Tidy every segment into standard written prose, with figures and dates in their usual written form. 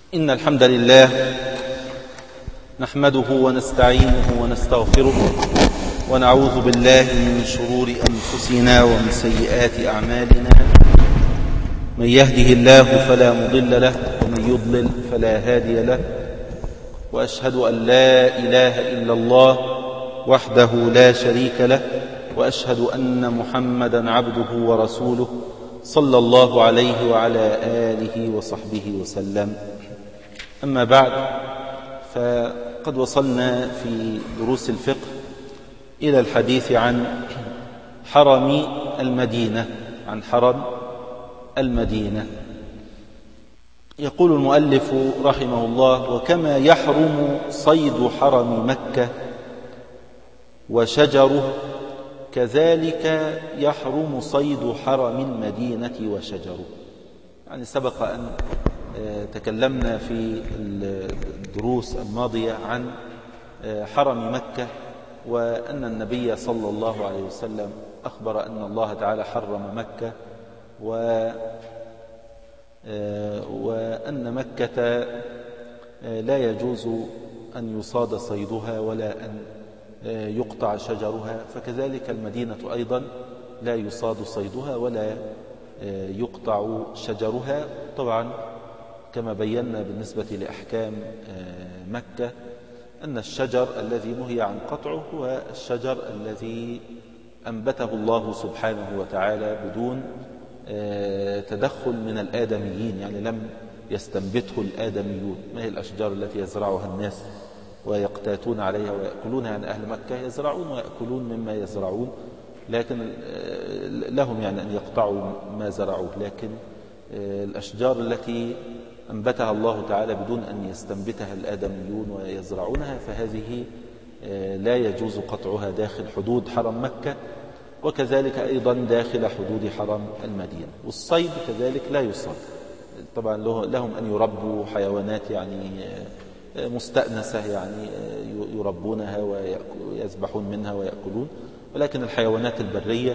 إن الحمد لله نحمده ونستعينه ونستغفره ونعوذ بالله من شرور أنفسنا ومن سيئات أعمالنا. من يهده الله فلا مضل له ومن يضلل فلا هادي له، وأشهد أن لا إله إلا الله وحده لا شريك له، وأشهد أن محمدا عبده ورسوله صلى الله عليه وعلى آله وصحبه وسلم. أما بعد، فقد وصلنا في دروس الفقه إلى الحديث عن حرم المدينة. يقول المؤلف رحمه الله: وكما يحرم صيد حرم مكة وشجره، كذلك يحرم صيد حرم المدينة وشجره. يعني سبق أن تكلمنا في الدروس الماضية عن حرم مكة، وأن النبي صلى الله عليه وسلم أخبر أن الله تعالى حرم مكة، وأن مكة لا يجوز أن يصاد صيدها ولا أن يقطع شجرها، فكذلك المدينة أيضا لا يصاد صيدها ولا يقطع شجرها. طبعا كما بينا بالنسبة لأحكام مكة أن الشجر الذي نهي عن قطعه هو الشجر الذي أنبته الله سبحانه وتعالى بدون تدخل من الآدميين، يعني لم يستنبته الآدميون. ما هي الأشجار التي يزرعها الناس ويقتاتون عليها ويأكلون؟ يعني أهل مكة يزرعون ويأكلون مما يزرعون، لكن لهم يعني أن يقطعوا ما زرعوه. لكن الأشجار التي أنبتها الله تعالى بدون أن يستنبتها الآدميون ويزرعونها، فهذه لا يجوز قطعها داخل حدود حرم مكة، وكذلك أيضا داخل حدود حرم المدينة. والصيد كذلك لا يصاد. طبعا لهم أن يربوا حيوانات يعني مستأنسة، يعني يربونها ويذبحون منها ويأكلون، ولكن الحيوانات البرية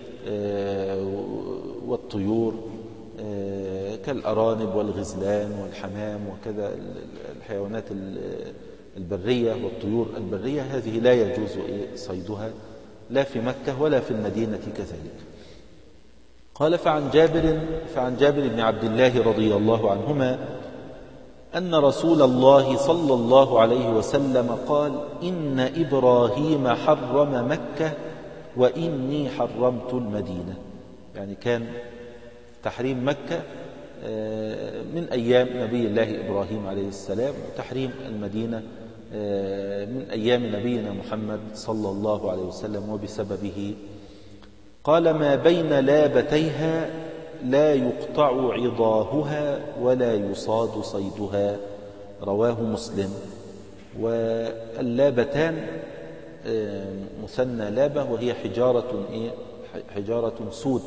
والطيور كالأرانب والغزلان والحمام وكذا، الحيوانات البرية والطيور البرية هذه لا يجوز صيدها لا في مكة ولا في المدينة كذلك. قال: فعن جابر بن عبد الله رضي الله عنهما أن رسول الله صلى الله عليه وسلم قال: إن إبراهيم حرم مكة وإني حرمت المدينة. يعني كان تحريم مكة من أيام نبي الله إبراهيم عليه السلام، وتحريم المدينة من أيام نبينا محمد صلى الله عليه وسلم، وبسببه قال: ما بين لابتيها لا يقطع عضاهها ولا يصاد صيدها. رواه مسلم. واللابتان مثنى لابة، وهي حجارة سود،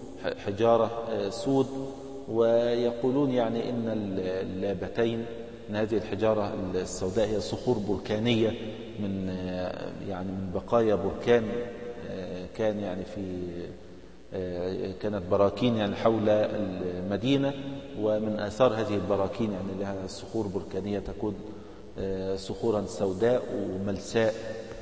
سود. ويقولون يعني إن اللابتين من هذه الحجارة السوداء هي صخور بركانية من بقايا بركان كان يعني كانت براكين يعني حول المدينة، ومن آثار هذه البراكين يعني لها صخور بركانية تكون صخورا سوداء وملساء،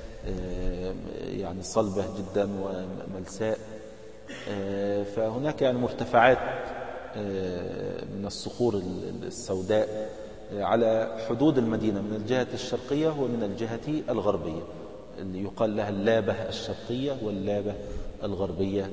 يعني صلبة جدا وملساء. فهناك يعني مرتفعات من الصخور السوداء على حدود المدينة من الجهة الشرقية ومن الجهة الغربية، اللي يقال لها اللابة الشرقية واللابة الغربية.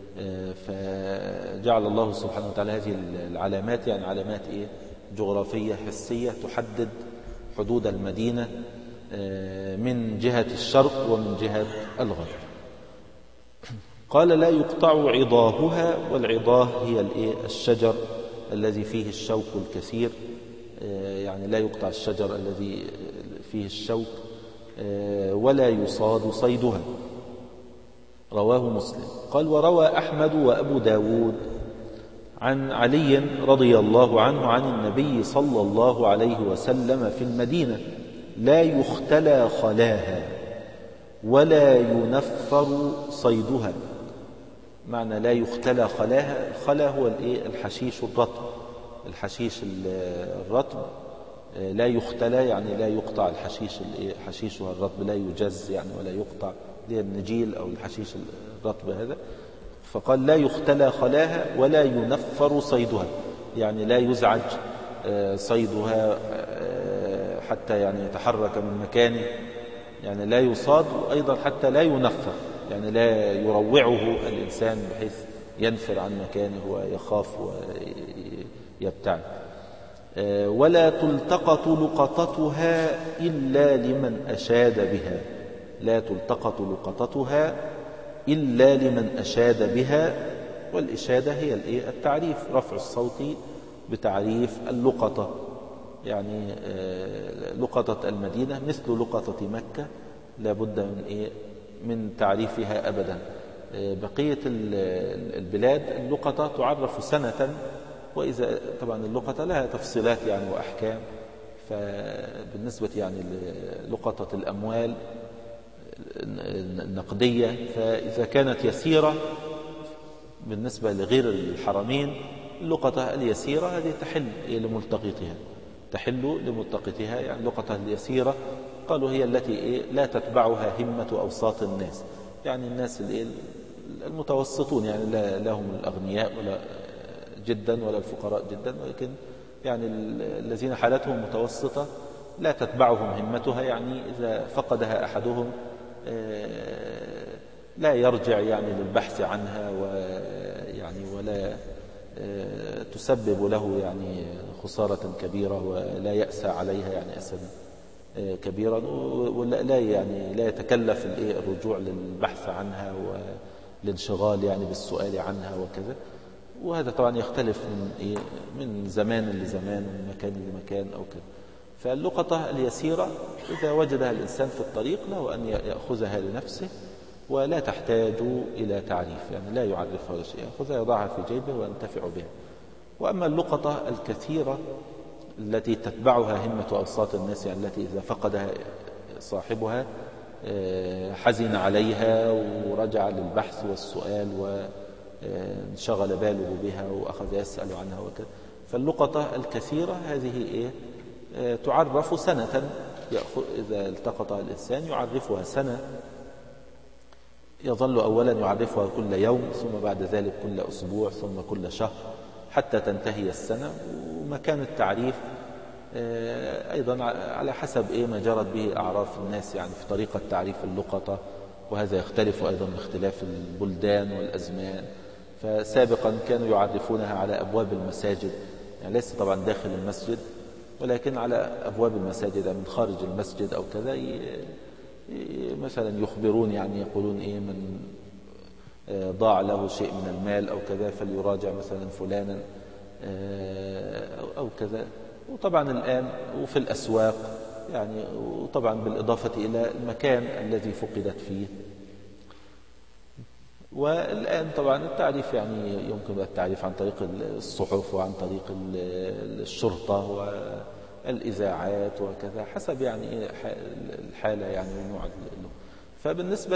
فجعل الله سبحانه وتعالى هذه العلامات يعني علامات جغرافية حسية تحدد حدود المدينة من جهة الشرق ومن جهة الغرب. قال: لا يقطع عضاهها. والعضاه هي الشجر الذي فيه الشوك الكثير، يعني لا يقطع الشجر الذي فيه الشوك، ولا يصاد صيدها. رواه مسلم. قال: وروى أحمد وأبو داود عن علي رضي الله عنه عن النبي صلى الله عليه وسلم في المدينة: لا يختلى خلاها ولا ينفر صيدها. معنى لا يختلى خلاها، الخلا هو الحشيش الرطب، الحشيش الرطب لا يختلى يعني لا يقطع الحشيش حشيشها الرطب لا يجز يعني ولا يقطع النجيل أو الحشيش الرطب هذا. فقال لا يختلى خلاها ولا ينفر صيدها، يعني لا يزعج صيدها حتى يعني يتحرك من مكانه، يعني لا يصاد، وأيضا حتى لا ينفر يعني لا يروعه الإنسان بحيث ينفر عن مكانه ويخاف ويبتعد. ولا تلتقط لقطتها إلا لمن أشاد بها، لا تلتقط لقطتها إلا لمن أشاد بها. والإشادة هي التعريف، رفع الصوت بتعريف اللقطة، يعني لقطة المدينة مثل لقطة مكة لا بد من تعريفها أبدا. بقية البلاد اللقطة تعرف سنة، وإذا طبعا اللقطة لها تفصيلات يعني وأحكام. فبالنسبة يعني للقطة الأموال النقدية، فإذا كانت يسيرة بالنسبة لغير الحرمين اللقطة اليسيرة هذه تحل لملتقطها، تحل لملتقطها. يعني اللقطة اليسيرة قالوا هي التي لا تتبعها همة أوساط الناس، يعني الناس المتوسطون، يعني لا لهم الأغنياء ولا جدا ولا الفقراء جدا، ولكن يعني الذين حالتهم متوسطة لا تتبعهم همتها، يعني إذا فقدها أحدهم لا يرجع يعني للبحث عنها ويعني ولا تسبب له يعني خسارة كبيرة ولا يأسى عليها يعني أسا كبيرا، ولا يعني لا يتكلف الرجوع للبحث عنها والانشغال يعني بالسؤال عنها وكذا. وهذا طبعا يختلف من زمان لزمان ومن مكان لمكان أو كذا. فاللقطة اليسيرة إذا وجدها الإنسان في الطريق له أن يأخذها لنفسه ولا تحتاج إلى تعريف، يعني لا يعرفها ولا شيء، يأخذها يضعها في جيبه وينتفع بها. وأما اللقطة الكثيرة التي تتبعها همة أوساط الناس، يعني التي إذا فقدها صاحبها حزن عليها ورجع للبحث والسؤال وانشغل باله بها وأخذ يسأل عنها وكذا. فاللقطة الكثيرة هذه تعرف سنة، إذا التقطها الإنسان يعرفها سنة، يظل أولا يعرفها كل يوم، ثم بعد ذلك كل أسبوع، ثم كل شهر، حتى تنتهي السنة. ومكان التعريف أيضا على حسب ما جرت به أعراف الناس يعني في طريقة تعريف اللقطة، وهذا يختلف أيضا باختلاف البلدان والأزمان. فسابقا كانوا يعرفونها على أبواب المساجد، يعني ليس طبعا داخل المسجد، ولكن على أبواب المساجد من خارج المسجد أو كذا، مثلا يخبرون يعني يقولون من ضاع له شيء من المال أو كذا فليراجع مثلا فلانا أو كذا. وطبعا الآن وفي الأسواق يعني، وطبعا بالإضافة إلى المكان الذي فقدت فيه. والآن طبعا التعريف يعني يمكن التعريف عن طريق الصحف وعن طريق الشرطة والإذاعات وكذا، حسب يعني الحالة يعني ونوع فبالنسبة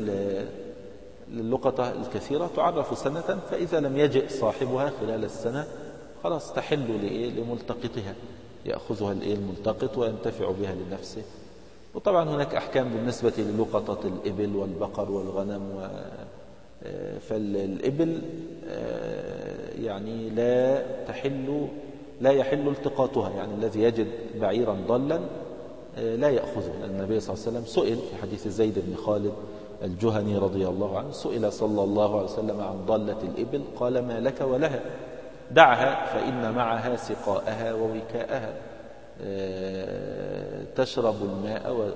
للقطة الكثيرة تعرف سنة، فإذا لم يجئ صاحبها خلال السنة خلاص تحل لملتقطها، يأخذها الملتقط وينتفع بها لنفسه. وطبعا هناك أحكام بالنسبة للقطة الإبل والبقر والغنم فالإبل يعني لا يحل التقاطها، يعني الذي يجد بعيرا ضلا لا يأخذه. النبي صلى الله عليه وسلم سئل في حديث زيد بن خالد الجهني رضي الله عنه، سئل صلى الله عليه وسلم عن ضالة الإبل قال ما لك ولها؟ دعها فإن معها سقاءها ووكاءها، تشرب الماء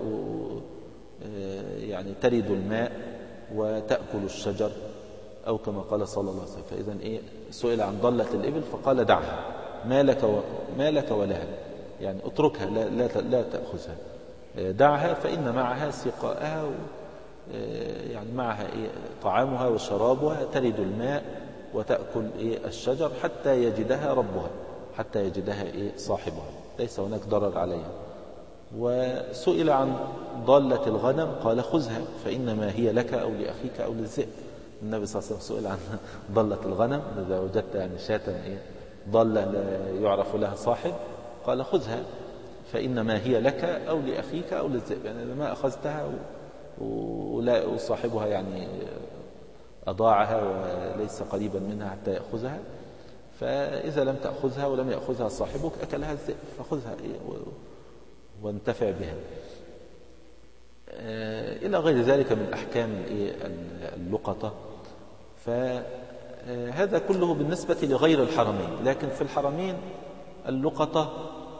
يعني ترد الماء وتأكل الشجر أو كما قال صلى الله عليه وسلم. فإذا سئل عن ضالة الإبل فقال دعها، ما لك ولها، يعني اتركها لا تأخذها، دعها فإن معها سقاءها، يعني معها طعامها وشرابها، ترد الماء وتأكل الشجر حتى يجدها ربها، حتى يجدها صاحبها، ليس هناك ضرر عليها. وسئل عن ضالة الغنم قال خذها فإنما هي لك أو لأخيك أو للذئب. النبي صلى الله عليه وسلم سئل عن ضالة الغنم، إذا وجدت يعني شاة ضالة لا يعرف لها صاحب قال خذها فإنما هي لك أو لأخيك أو للذئب، يعني ما أخذتها ولا صاحبها يعني أضاعها وليس قريبا منها حتى يأخذها، فإذا لم تأخذها ولم يأخذها صاحبك أكلها الذئب، فخذها وانتفع بها. إلى غير ذلك من أحكام اللقطة. فهذا كله بالنسبة لغير الحرمين، لكن في الحرمين اللقطة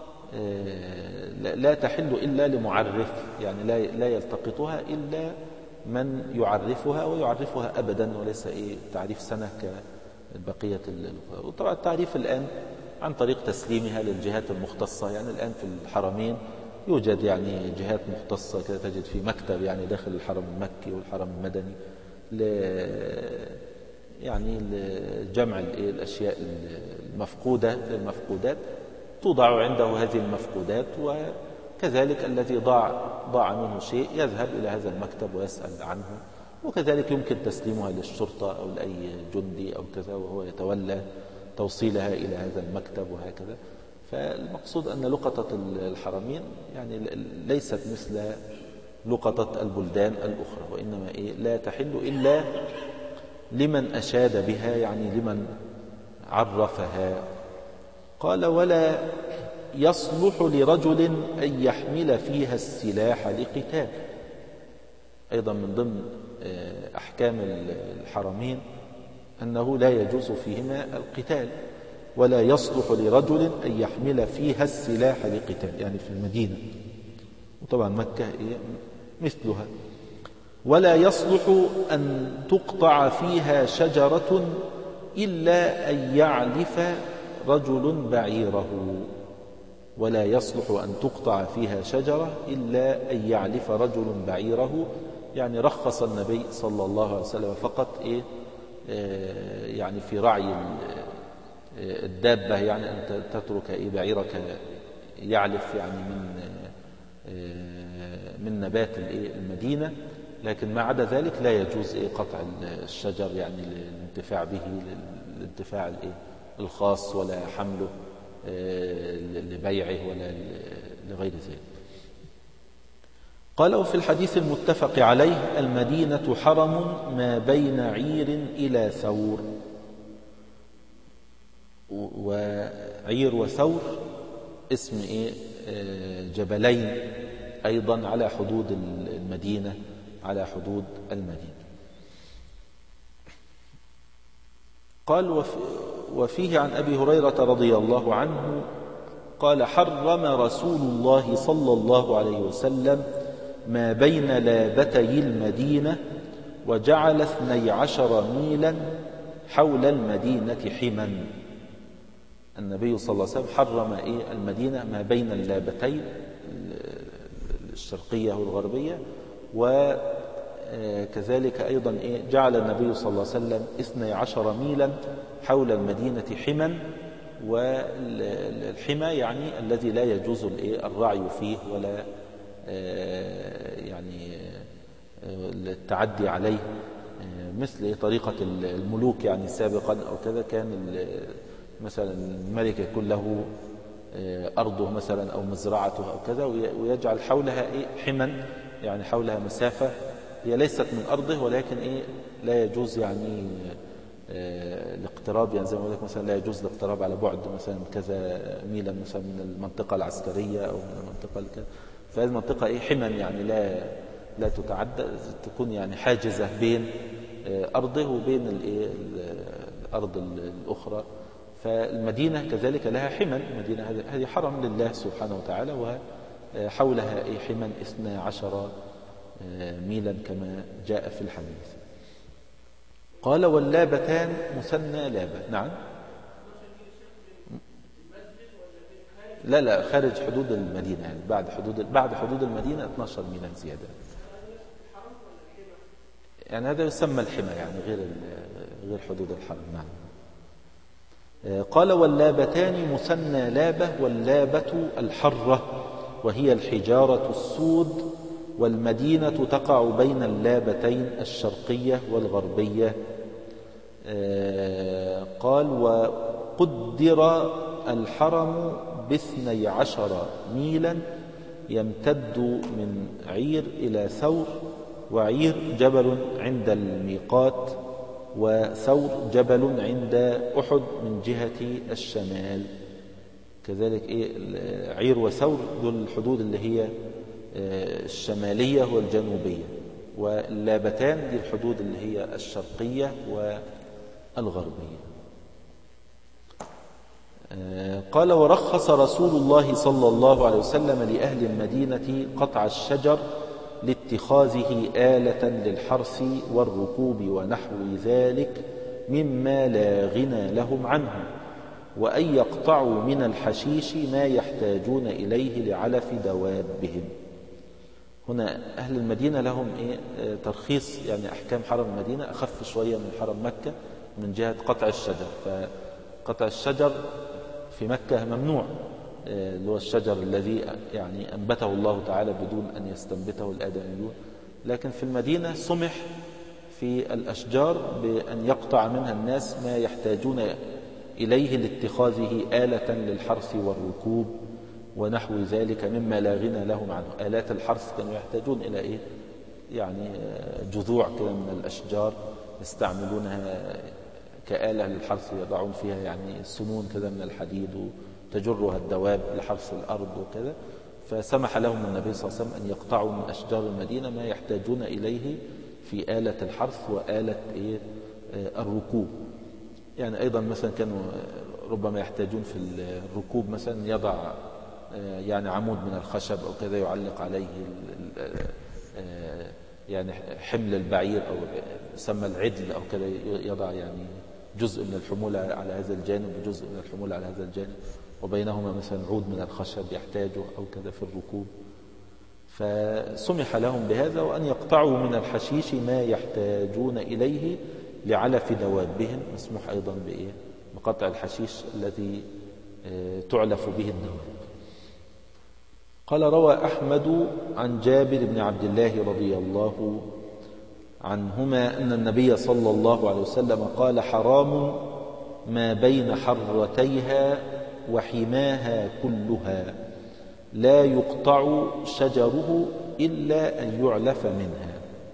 لا تحل إلا لمعرف، يعني لا يلتقطها إلا من يعرفها ويعرفها أبدا، وليس تعريف سنة كبقية وطبعا التعريف الآن عن طريق تسليمها للجهات المختصة. يعني الآن في الحرمين يوجد يعني جهات مختصة كده، تجد في مكتب يعني داخل الحرم المكي والحرم المدني يعني لجمع الأشياء المفقودة للمفقودات، توضع عنده هذه المفقودات، وكذلك الذي ضاع منه شيء يذهب إلى هذا المكتب ويسأل عنه، وكذلك يمكن تسليمها للشرطة أو لأي جندي أو كذا وهو يتولى توصيلها إلى هذا المكتب وهكذا. فالمقصود أن لقطة الحرمين يعني ليست مثل لقطة البلدان الأخرى، وإنما لا تحل إلا لمن أشاد بها، يعني لمن عرفها. قال: ولا يصلح لرجل أن يحمل فيها السلاح لقتال. أيضا من ضمن أحكام الحرمين أنه لا يجوز فيهما القتال. ولا يصلح لرجل أن يحمل فيها السلاح لقتال، يعني في المدينة، وطبعا مكة مثلها. ولا يصلح أن تقطع فيها شجرة إلا أن يعلف رجل بعيره. ولا يصلح أن تقطع فيها شجرة إلا أن يعلف رجل بعيره، يعني رخص النبي صلى الله عليه وسلم فقط يعني في رعي الدابة، يعني أن تترك بعيرك يعلف يعني من نبات المدينة، لكن ما عدا ذلك لا يجوز قطع الشجر يعني للانتفاع به، للانتفاع الخاص، ولا حمله لبيعه ولا لغير ذلك. قال: وفي الحديث المتفق عليه: المدينة حرم ما بين عير إلى ثور. وعير وثور اسم جبلين أيضا على حدود المدينة، على حدود المدينة. قال: وفيه عن أبي هريرة رضي الله عنه قال: حرم رسول الله صلى الله عليه وسلم ما بين لابتي المدينة، وجعل 12 ميلا حول المدينة حما. النبي صلى الله عليه وسلم حرم المدينة ما بين اللابتين الشرقية والغربية، وكذلك أيضا جعل النبي صلى الله عليه وسلم 12 ميلا حول المدينة حما. والحمى يعني الذي لا يجوز الرعي فيه ولا يعني التعدي عليه، مثل طريقة الملوك يعني سابقا أو كذا. كان مثلا الملك يكون له أرضه مثلا أو مزرعته أو كذا، ويجعل حولها حما، يعني حولها مسافة هي ليست من أرضه، ولكن لا يجوز يعني الاقتراب، يعني زي ما أقول لك مثلا لا يجوز الاقتراب على بعد مثلا كذا ميلا مثلا من المنطقة العسكرية أو من المنطقة كذا. فهذه المنطقة حما، يعني لا تتعدى، تكون يعني حاجزة بين أرضه وبين الأرض الأخرى. فالمدينة كذلك لها حما، المدينة هذه حرم لله سبحانه وتعالى، وحولها حما 12 ميلا كما جاء في الحديث. قال: واللابتان مثنى لابة. نعم، لا خارج حدود المدينة، يعني بعد حدود المدينة 12 ميلا زيادة، يعني هذا يسمى الحمى، يعني غير حدود الحرم. نعم. قال: واللابتان مثنى لابة، واللابة الحرة وهي الحجارة السود، والمدينة تقع بين اللابتين الشرقية والغربية. قال: وقدر الحرم ب12 ميلا يمتد من عير إلى ثور، وعير جبل عند الميقات، وثور جبل عند أحد من جهة الشمال. كذلك عير وثور دول الحدود اللي هي الشمالية والجنوبية، واللابتان دي الحدود اللي هي الشرقية والغربية. قال: ورخص رسول الله صلى الله عليه وسلم لأهل المدينة قطع الشجر لاتخاذه آلة للحرث والركوب ونحو ذلك مما لا غنى لهم عنه، وأن يقطعوا من الحشيش ما يحتاجون إليه لعلف دوابهم. هنا أهل المدينة لهم ترخيص، يعني أحكام حرم المدينة أخف شوية من حرم مكة من جهة قطع الشجر. فقطع الشجر في مكة ممنوع، اللي هو الشجر الذي يعني أنبته الله تعالى بدون أن يستنبته الآدميون، لكن في المدينة سمح في الأشجار بأن يقطع منها الناس ما يحتاجون إليه لاتخاذه آلة للحرث والركوب ونحو ذلك مما لا غنى لهم عنه. آلات الحرث كانوا يحتاجون إلى يعني جذوع كده من الأشجار يستعملونها كآلة للحرث، يضعون فيها يعني سنون كده من الحديد وتجرها الدواب لحرث الأرض وكذا. فسمح لهم النبي صلى الله عليه وسلم أن يقطعوا من أشجار المدينة ما يحتاجون إليه في آلة الحرث وآلة الركوب. يعني أيضا مثلا كانوا ربما يحتاجون في الركوب مثلا يضع يعني عمود من الخشب أو كذا يعلق عليه يعني حمل البعير أو يسمى العدل أو كذا، يضع يعني جزء من الحمولة على هذا الجانب وجزء من الحمولة على هذا الجانب، وبينهما مثلا عود من الخشب يحتاجه أو كذا في الركوب. فسمح لهم بهذا، وأن يقطعوا من الحشيش ما يحتاجون إليه لعلف دوابهم. مسموح أيضا بقطع الحشيش الذي تعلف به الدواب. قال: روى أحمد عن جابر بن عبد الله رضي الله عنهما أن النبي صلى الله عليه وسلم قال: حرام ما بين حرتيها وحماها كلها، لا يقطع شجره إلا أن يعلف منها.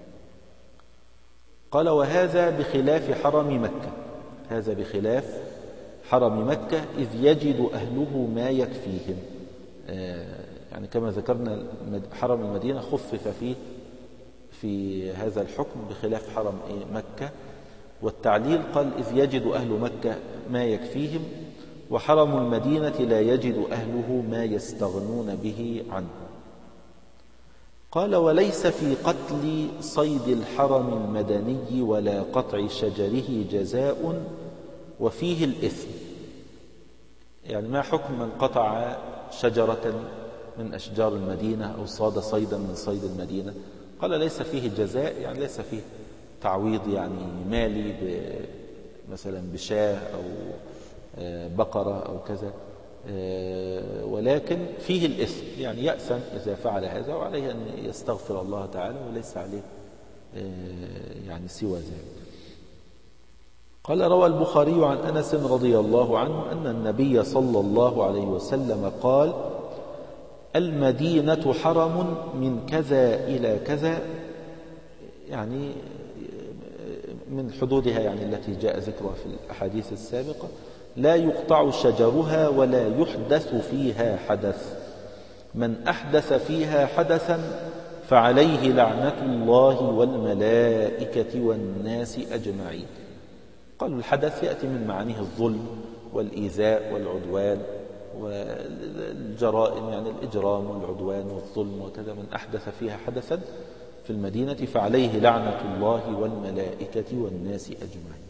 قال: وهذا بخلاف حرم مكة، هذا بخلاف حرم مكة إذ يجد أهله ما يكفيهم. يعني كما ذكرنا حرم المدينة خفف فيه في هذا الحكم بخلاف حرم مكة، والتعليل قال إذ يجد أهل مكة ما يكفيهم، وحرم المدينة لا يجد أهله ما يستغنون به عنه. قال: وليس في قتل صيد الحرم المدني ولا قطع شجره جزاء وفيه الإثم. يعني ما حكم من قطع شجرة من أشجار المدينة أو صاد صيدا من صيد المدينة؟ قال: ليس فيه جزاء، يعني ليس فيه تعويض يعني مالي مثلا بشاة أو بقرة أو كذا، ولكن فيه الإثم، يعني يأثم إذا فعل هذا، وعليه أن يستغفر الله تعالى وليس عليه يعني سوى ذلك. قال: روى البخاري عن أنس رضي الله عنه أن النبي صلى الله عليه وسلم قال: المدينة حرم من كذا إلى كذا، يعني من حدودها يعني التي جاء ذكرها في الأحاديث السابقة، لا يقطع شجرها ولا يحدث فيها حدث، من أحدث فيها حدثا فعليه لعنة الله والملائكة والناس أجمعين. قالوا الحدث يأتي من معانيه الظلم والإيذاء والعدوان والجرائم، يعني الإجرام والعدوان والظلم وكذا. من أحدث فيها حدثا في المدينة فعليه لعنة الله والملائكة والناس أجمعين.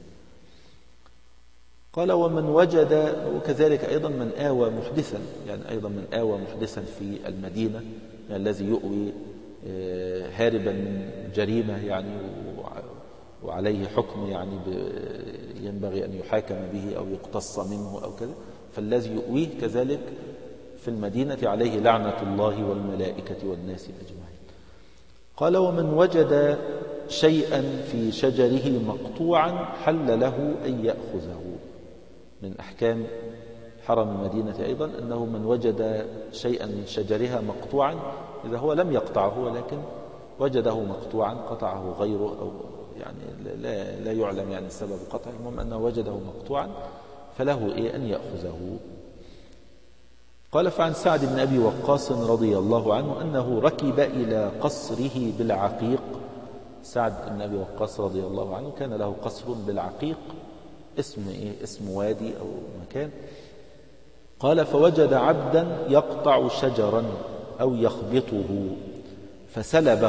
قال: ومن وجد، وكذلك أيضا من آوى محدثا، يعني أيضا من آوى محدثا في المدينة، يعني الذي يؤوي هاربا من جريمة يعني وعليه حكم يعني ينبغي أن يحاكم به أو يقتص منه أو كذا، فالذي يؤويه كذلك في المدينة عليه لعنة الله والملائكة والناس أجمعين. قال: ومن وجد شيئا في شجره مقطوعا حل له أن يأخذه. من أحكام حرم المدينة أيضا أنه من وجد شيئا من شجرها مقطوعا، إذا هو لم يقطعه ولكن وجده مقطوعا قطعه غيره، أو يعني لا يعلم يعني سبب قطعه، المهم أنه وجده مقطوعا فله أن يأخذه. قال: فعن سعد بن أبي وقاص رضي الله عنه أنه ركب إلى قصره بالعقيق. سعد بن أبي وقاص رضي الله عنه كان له قصر بالعقيق، اسم وادي أو مكان. قال: فوجد عبدا يقطع شجرا أو يخبطه فسلبه،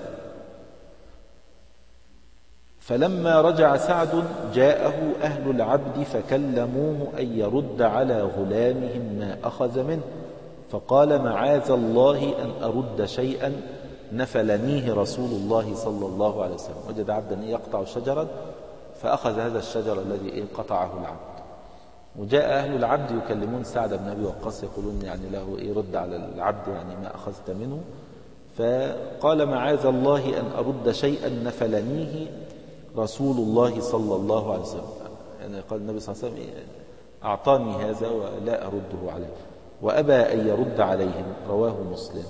فلما رجع سعد جاءه أهل العبد فكلموه أن يرد على غلامهم ما أخذ منه، فقال: معاذ الله أن أرد شيئا نفلنيه رسول الله صلى الله عليه وسلم. وجد عبدا يقطع شجرا فأخذ هذا الشجر الذي قطعه العبد، وجاء أهل العبد يكلمون سعد بن أبي وقاص يقولون يعني له يرد على العبد يعني ما أخذت منه، فقال: معاذ الله أن أرد شيئا نفلنيه رسول الله صلى الله عليه وسلم. يعني قال النبي صلى الله عليه وسلم: أعطاني هذا ولا أرده عليه، وأبى أن يرد عليهم. رواه مسلم.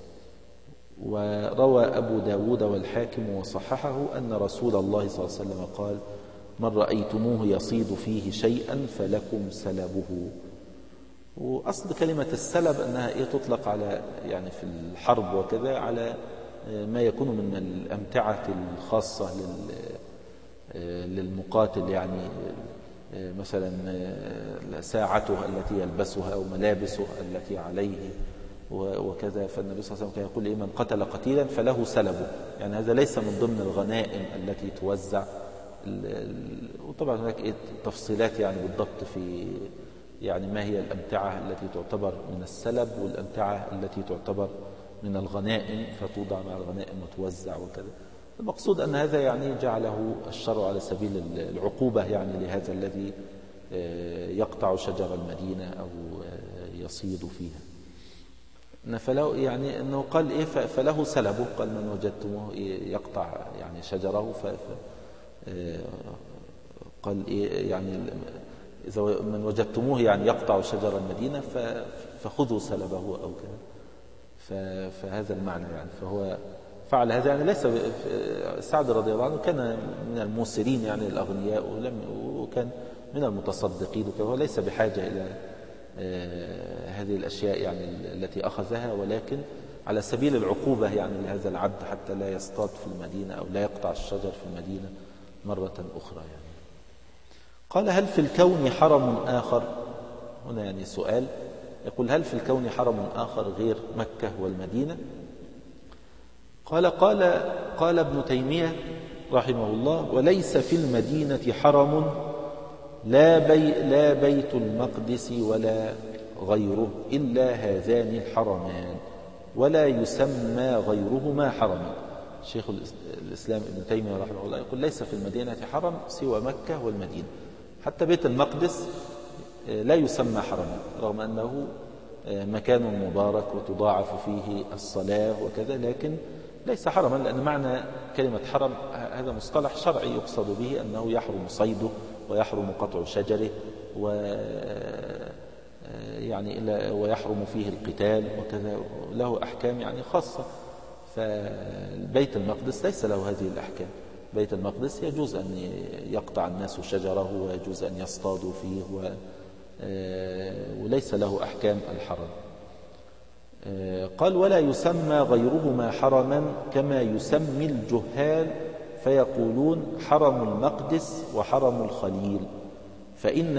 وروى أبو داود والحاكم وصححه أن رسول الله صلى الله عليه وسلم قال: من رأيتموه يصيد فيه شيئا فلكم سلبه. وأصل كلمة السلب أنها تطلق على يعني في الحرب وكذا على ما يكون من الأمتعة الخاصة للمقاتل، يعني مثلا ساعته التي يلبسها أو ملابسه التي عليه وكذا. فالنبي صلى الله عليه وسلم كان يقول: من قتل قتيلا فله سلبه، يعني هذا ليس من ضمن الغنائم التي توزع. وطبعا هناك تفصيلات يعني بالضبط في يعني ما هي الأمتعة التي تعتبر من السلب والأمتعة التي تعتبر من الغنائم فتوضع مع الغنائم وتوزع وكذا. المقصود أن هذا يعني جعله الشرع على سبيل العقوبة يعني لهذا الذي يقطع شجر المدينة أو يصيد فيها. فله يعني أنه قال فله سلبه، قال: من وجدتموه يقطع يعني شجره قال يعني إذا من وجدتموه يعني يقطع شجر المدينة فخذوا سلبه أو كذا. فهذا المعنى يعني، فهو فعل هذا يعني. ليس سعد رضي الله عنه كان من الموسرين يعني الأغنياء، وكان من المتصدقين، وهو ليس بحاجة إلى هذه الأشياء يعني التي أخذها، ولكن على سبيل العقوبة يعني لهذا العبد حتى لا يصطاد في المدينة أو لا يقطع الشجر في المدينة مرة أخرى يعني. قال: هل في الكون حرم آخر؟ هنا يعني سؤال، يقول: هل في الكون حرم آخر غير مكة والمدينة؟ قال ابن تيمية رحمه الله: وليس في المدينة حرم لا بيت المقدس ولا غيره إلا هذان الحرمان، ولا يسمى غيرهما حرما. شيخ الإسلام ابن تيمية رحمه الله يقول: ليس في المدينة حرم سوى مكة والمدينة، حتى بيت المقدس لا يسمى حرما رغم أنه مكان مبارك وتضاعف فيه الصلاة وكذا، لكن ليس حرما، لأن معنى كلمة حرم هذا مصطلح شرعي يقصد به أنه يحرم صيده ويحرم قطع شجره ويحرم فيه القتال وكذا، له أحكام يعني خاصة. فبيت المقدس ليس له هذه الأحكام. بيت المقدس يجوز أن يقطع الناس شجره ويجوز أن يصطادوا فيه وليس له أحكام الحرم. قال: ولا يسمى غيرهما حرما كما يسمي الجهال فيقولون حرم المقدس وحرم الخليل، فإن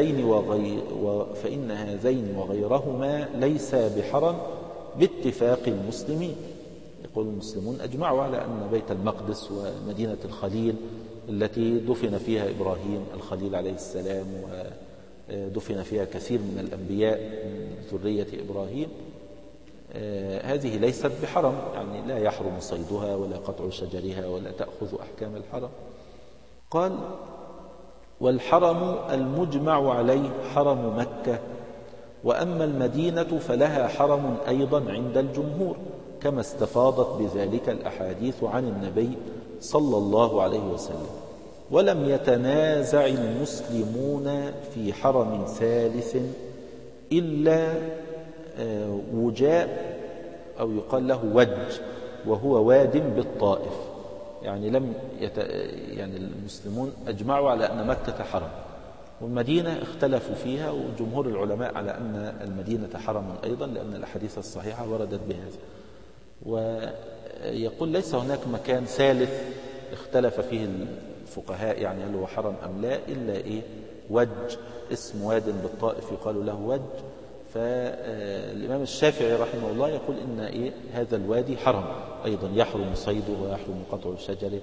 هذين وغيرهما ليس بحرم باتفاق المسلمين. يقول المسلمون أجمعوا على أن بيت المقدس ومدينة الخليل التي دفن فيها إبراهيم الخليل عليه السلام ودفن فيها كثير من الأنبياء من ذرية إبراهيم، هذه ليست بحرم، يعني لا يحرم صيدها ولا قطع شجرها ولا تأخذ أحكام الحرم. قال: والحرم المجمع عليه حرم مكة، وأما المدينة فلها حرم أيضا عند الجمهور، كما استفاضت بذلك الأحاديث عن النبي صلى الله عليه وسلم. ولم يتنازع المسلمون في حرم ثالث إلا وجاء أو يقال له وج، وهو واد بالطائف. يعني يعني المسلمون أجمعوا على أن مكة حرم، والمدينة اختلفوا فيها، وجمهور العلماء على أن المدينة حرم أيضا، لأن الأحاديث الصحيحة وردت بهذا. ويقول ليس هناك مكان ثالث اختلف فيه الفقهاء يعني هل هو حرم أم لا، إلا وج، اسم واد بالطائف يقال له وج. فالإمام الشافعي رحمه الله يقول إن هذا الوادي حرم أيضا، يحرم صيده ويحرم قطع الشجر،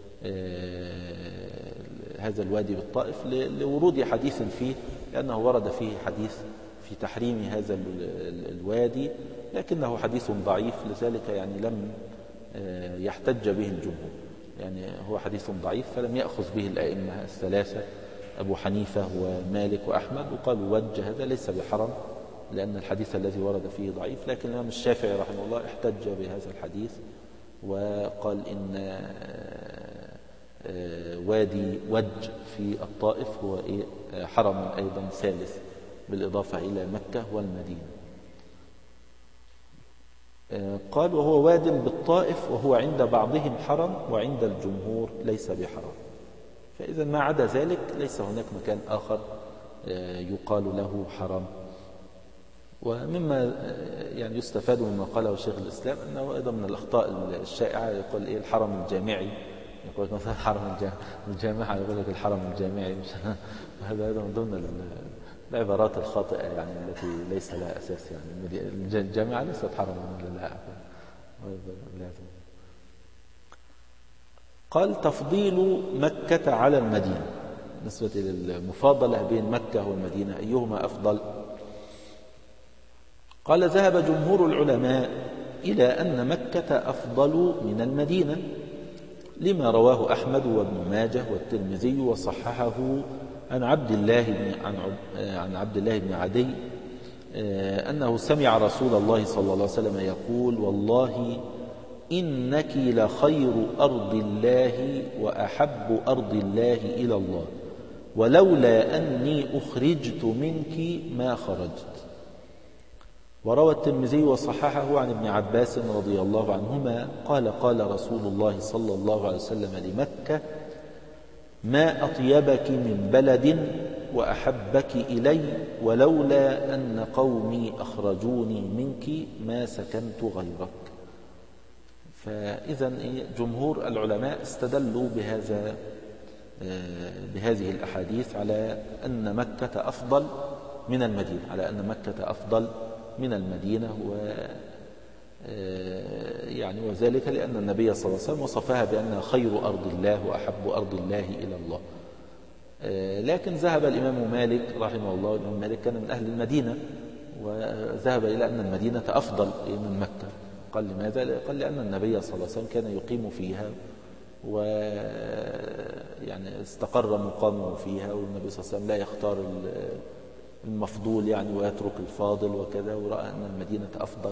هذا الوادي بالطائف، لورود حديث فيه، لأنه ورد فيه حديث في تحريم هذا الوادي، لكنه حديث ضعيف، لذلك يعني لم يحتج به الجمهور. يعني هو حديث ضعيف فلم يأخذ به الأئمة الثلاثة أبو حنيفة ومالك وأحمد، وقالوا وج هذا ليس بحرم لأن الحديث الذي ورد فيه ضعيف. لكن الإمام الشافعي رحمه الله احتج بهذا الحديث وقال إن وادي وج في الطائف هو حرم أيضا ثالث بالإضافة إلى مكة والمدينة. قال وهو واد بالطائف وهو عند بعضهم حرم وعند الجمهور ليس بحرم. فإذا ما عدا ذلك ليس هناك مكان آخر يقال له حرم. ومما يعني يستفاد مما قاله شيخ الإسلام أنه أيضا من الأخطاء الشائعة يقول الحرم الجامعي، يقول مثلا حرم الجامعة، يقول لك الحرم الجامعي، هذا أيضا من ضمن العبارات الخاطئة يعني التي ليس لها أساس. يعني الجامعة ليست حرما لا. قال تفضيل مكة على المدينة، نسبة للمفاضلة بين مكة والمدينة أيهما أفضل؟ قال ذهب جمهور العلماء إلى أن مكة أفضل من المدينة، لما رواه أحمد وابن ماجه والترمذي وصححه عن عبد الله بن عدي أنه سمع رسول الله صلى الله عليه وسلم يقول والله إنك لخير أرض الله وأحب أرض الله إلى الله، ولولا أني أخرجت منك ما خرجت. وروى الترمذي وصححه عن ابن عباس رضي الله عنهما قال قال رسول الله صلى الله عليه وسلم لمكة ما أطيبك من بلد وأحبك إلي، ولولا أن قومي أخرجوني منك ما سكنت غيرك. فإذا جمهور العلماء استدلوا بهذه الأحاديث على أن مكة أفضل من المدينة، على أن مكة أفضل من المدينة، يعني وذلك لأن النبي صلى الله عليه وسلم وصفها بأنها خير أرض الله وأحب أرض الله إلى الله. لكن ذهب الإمام مالك رحمه الله، الإمام مالك كان من أهل المدينة، وذهب إلى أن المدينة أفضل من مكة. قال لماذا؟ قال لأن النبي صلى الله عليه وسلم كان يقيم فيها ويعني استقر مقامه فيها، والنبي صلى الله عليه وسلم لا يختار المفضول يعني ويترك الفاضل وكذا، ورأى أن المدينة أفضل.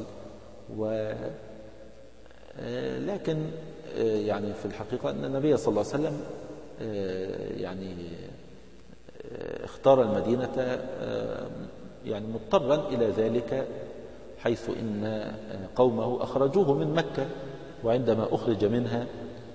لكن يعني في الحقيقة أن النبي صلى الله عليه وسلم يعني اختار المدينة يعني مضطرا إلى ذلك، حيث إن قومه أخرجوه من مكة، وعندما أخرج منها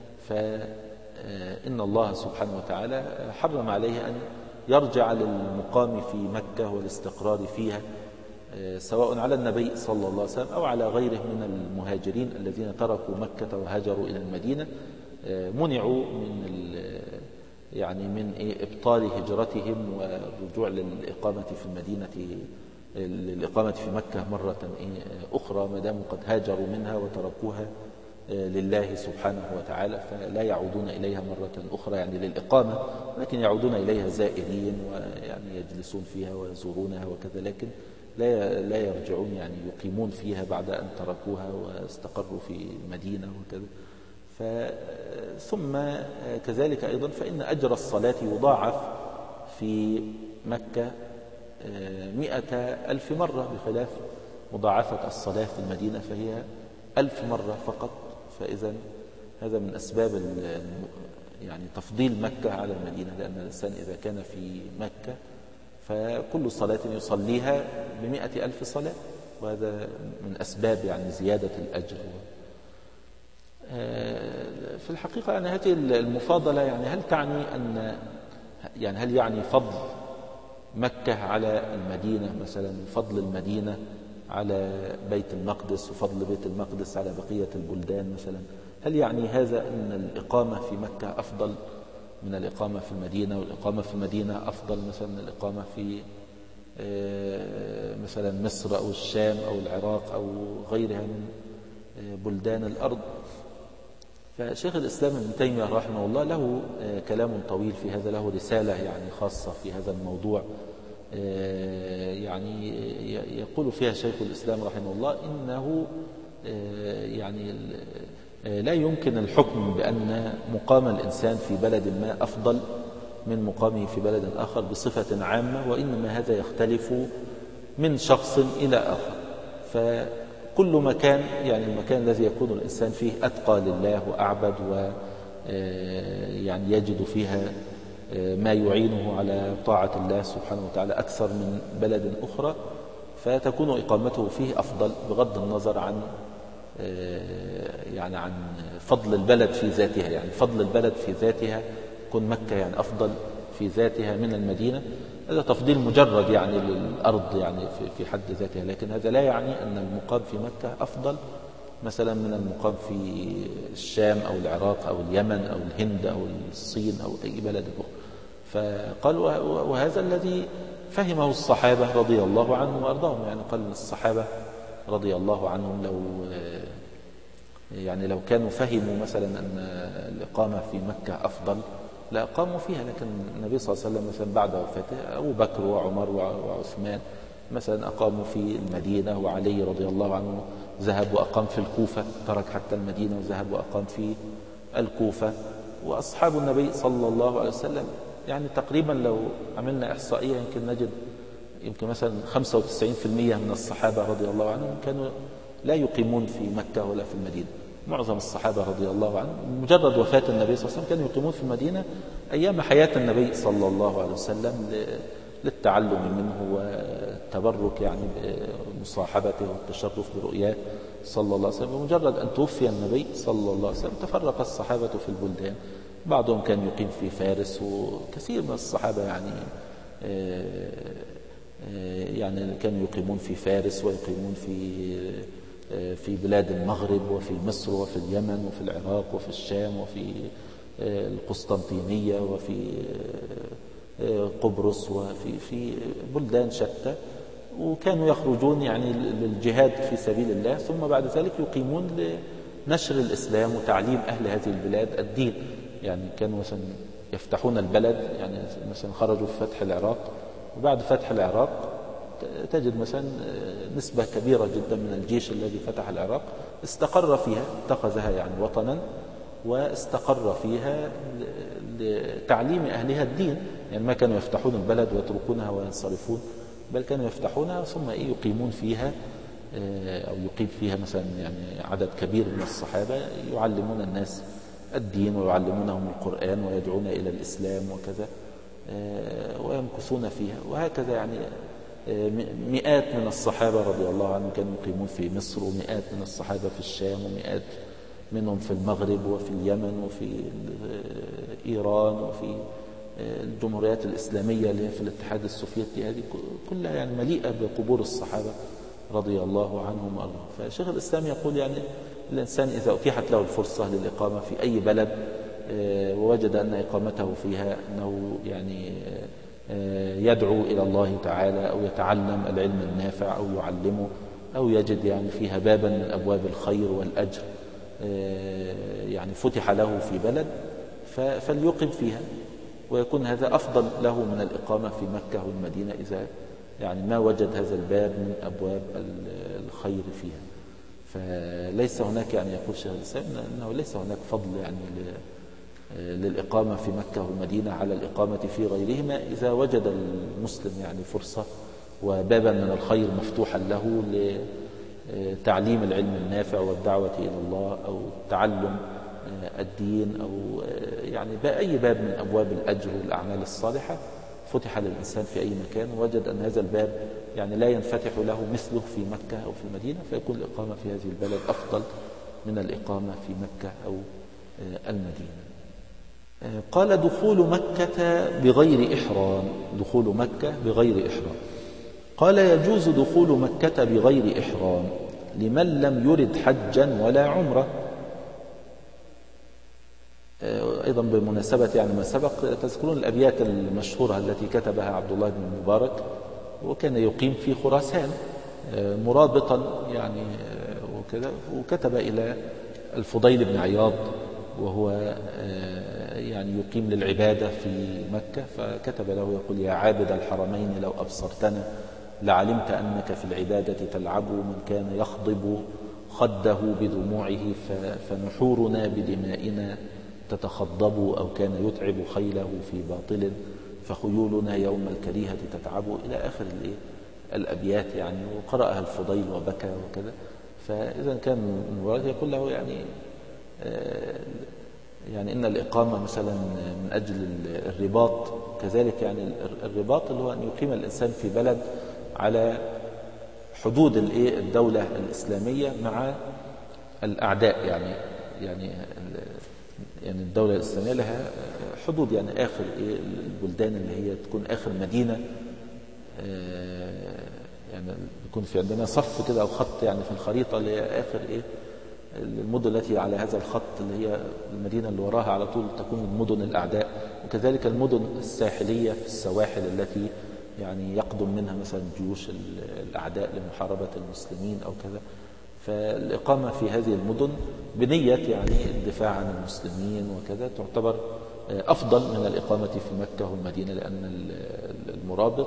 فإن الله سبحانه وتعالى حرم عليه أن يرجع للمقام في مكة والاستقرار فيها، سواء على النبي صلى الله عليه وسلم أو على غيره من المهاجرين الذين تركوا مكة وهاجروا إلى المدينة، منعوا من إبطال هجرتهم والرجوع للإقامة في المدينة، للإقامة في مكة مرة أخرى، ما داموا قد هاجروا منها وتركوها لله سبحانه وتعالى، فلا يعودون إليها مرة أخرى يعني للإقامة، لكن يعودون إليها زائرين ويعني يجلسون فيها ويزورونها وكذا، لكن لا يرجعون يعني يقيمون فيها بعد أن تركوها واستقروا في المدينة وكذا. ثم كذلك أيضا فإن أجر الصلاة يضاعف في مكة 100,000 مرة، بخلاف مضاعفة الصلاة في المدينة فهي 1000 مرة فقط. فإذا هذا من أسباب يعني تفضيل مكة على المدينة، لأن الإنسان إذا كان في مكة فكل صلاة يصليها ب100,000 صلاة، وهذا من أسباب يعني زيادة الأجر. في الحقيقة أن هذه المفاضلة يعني هل تعني يعني هل يعني فضل مكة على المدينة مثلا، فضل المدينة على بيت المقدس، وفضل بيت المقدس على بقية البلدان مثلا؟ هل يعني هذا أن الإقامة في مكة أفضل من الإقامة في المدينة، والإقامة في المدينة أفضل مثلا من الإقامة في مثلا مصر أو الشام أو العراق أو غيرها من بلدان الأرض؟ فشيخ الإسلام ابن تيمية رحمه الله له كلام طويل في هذا، له رسالة يعني خاصة في هذا الموضوع، يعني يقول فيها شيخ الإسلام رحمه الله إنه يعني لا يمكن الحكم بأن مقام الإنسان في بلد ما أفضل من مقامه في بلد آخر بصفة عامة، وإنما هذا يختلف من شخص إلى آخر. فكل مكان يعني المكان الذي يكون الإنسان فيه أتقى لله وأعبد ويعني يجد فيها ما يعينه على طاعة الله سبحانه وتعالى أكثر من بلد أخرى، فتكون إقامته فيه أفضل بغض النظر عن يعني عن فضل البلد في ذاتها. يعني فضل البلد في ذاتها تكون مكة يعني أفضل في ذاتها من المدينة، هذا تفضيل مجرد يعني للأرض يعني في حد ذاتها، لكن هذا لا يعني أن المقام في مكة أفضل مثلا من المقام في الشام أو العراق أو اليمن أو الهند أو الصين أو أي بلد أخرى. فقال وهذا الذي فهمه الصحابة رضي الله عنهم وأرضاهم. يعني قال الصحابة رضي الله عنهم لو كانوا فهموا مثلا أن الإقامة في مكة أفضل لأقاموا فيها، لكن النبي صلى الله عليه وسلم مثلا بعد وفاته أبو بكر وعمر وعثمان مثلا أقاموا في المدينة، وعلي رضي الله عنه ذهب وأقام في الكوفة، ترك حتى المدينة وذهب وأقام في الكوفة. وأصحاب النبي صلى الله عليه وسلم يعني تقريبا لو عملنا إحصائية يمكن مثلا 95% من الصحابة رضي الله عنهم كانوا لا يقيمون في مكة ولا في المدينة. معظم الصحابة رضي الله عنهم مجرد وفاة النبي صلى الله عليه وسلم كانوا يقيمون في المدينة أيام حياة النبي صلى الله عليه وسلم للتعلم منه والتبرك يعني بمصاحبته والتشرف برؤياه صلى الله عليه وسلم. ومجرد أن توفي النبي صلى الله عليه وسلم تفرق الصحابة في البلدان، بعضهم كان يقيم في فارس، وكثير من الصحابة يعني كانوا يقيمون في فارس ويقيمون في بلاد المغرب وفي مصر وفي اليمن وفي العراق وفي الشام وفي القسطنطينية وفي قبرص وفي بلدان شتى، وكانوا يخرجون يعني للجهاد في سبيل الله، ثم بعد ذلك يقيمون لنشر الإسلام وتعليم أهل هذه البلاد الدين. يعني كانوا مثلا يفتحون البلد، يعني مثلا خرجوا في فتح العراق، وبعد فتح العراق تجد مثلا نسبة كبيرة جدا من الجيش الذي فتح العراق استقر فيها، اتخذها يعني وطنا واستقر فيها لتعليم أهلها الدين. يعني ما كانوا يفتحون البلد ويتركونها وينصرفون، بل كانوا يفتحونها ثم يقيمون فيها أو يقيم فيها مثلا يعني عدد كبير من الصحابة يعلمون الناس الدين ويعلمونهم القرآن ويدعون إلى الإسلام وكذا، ويمكثون فيها. وهكذا يعني مئات من الصحابة رضي الله عنهم كانوا يقيمون في مصر، ومئات من الصحابة في الشام، ومئات منهم في المغرب وفي اليمن وفي إيران وفي الجمهوريات الإسلامية اللي هي في الاتحاد السوفيتي. هذه كلها يعني مليئة بقبور الصحابة رضي الله عنهم وأرضاهم. فشيخ الإسلام يقول يعني الإنسان إذا أتيحت له الفرصة للإقامة في أي بلد ووجد أن إقامته فيها أنه يعني يدعو إلى الله تعالى أو يتعلم العلم النافع أو يعلمه أو يجد يعني فيها بابا من أبواب الخير والأجر يعني فتح له في بلد فليقم فيها، ويكون هذا أفضل له من الإقامة في مكة والمدينة إذا يعني ما وجد هذا الباب من أبواب الخير فيها. فليس هناك يعني يقول شيخ الإسلام أنه ليس هناك فضل يعني للإقامة في مكة والمدينة على الإقامة في غيرهما إذا وجد المسلم يعني فرصة وبابا من الخير مفتوحا له لتعليم العلم النافع والدعوة إلى الله أو تعلم الدين أو يعني أي باب من أبواب الأجر والأعمال الصالحة، فتح للإنسان في أي مكان، ووجد أن هذا الباب يعني لا ينفتح له مثله في مكة أو في المدينة، فيكون الإقامة في هذه البلد أفضل من الإقامة في مكة أو المدينة. قال دخول مكة بغير إحرام. دخول مكة بغير إحرام. قال يجوز دخول مكة بغير إحرام لمن لم يرد حجا ولا عمرة. أيضا بمناسبة يعني ما سبق، تذكرون الأبيات المشهورة التي كتبها عبد الله بن المبارك، وكان يقيم في خراسان مرابطا يعني وكذا، وكتب إلى الفضيل بن عياض وهو يعني يقيم للعبادة في مكة، فكتب له يقول: يا عابد الحرمين لو أبصرتنا لعلمت أنك في العبادة تلعب، من كان يخضب خده بدموعه فنحورنا بدمائنا تتخضب، أو كان يتعب خيله في باطل فخيولنا يوم الكريهة تتعب، إلى آخر الأبيات يعني. وقرأها الفضيل وبكى وكذا. فإذا كان المبارك يقول له يعني إن الإقامة مثلا من أجل الرباط كذلك، يعني الرباط اللي هو أن يقيم الإنسان في بلد على حدود الدولة الإسلامية مع الأعداء، يعني الدولة الإسلامية لها حدود، يعني آخر البلدان اللي هي تكون آخر مدينة، يعني يكون في عندنا صف كده أو خط يعني في الخريطة اللي هي آخر المدن التي على هذا الخط، اللي هي المدينة اللي وراها على طول تكون من مدن الأعداء. وكذلك المدن الساحلية في السواحل التي يعني يقدم منها مثلا جيوش الأعداء لمحاربة المسلمين أو كذا. فالإقامة في هذه المدن بنية يعني الدفاع عن المسلمين وكذا تعتبر أفضل من الإقامة في مكة والمدينة، لأن المرابط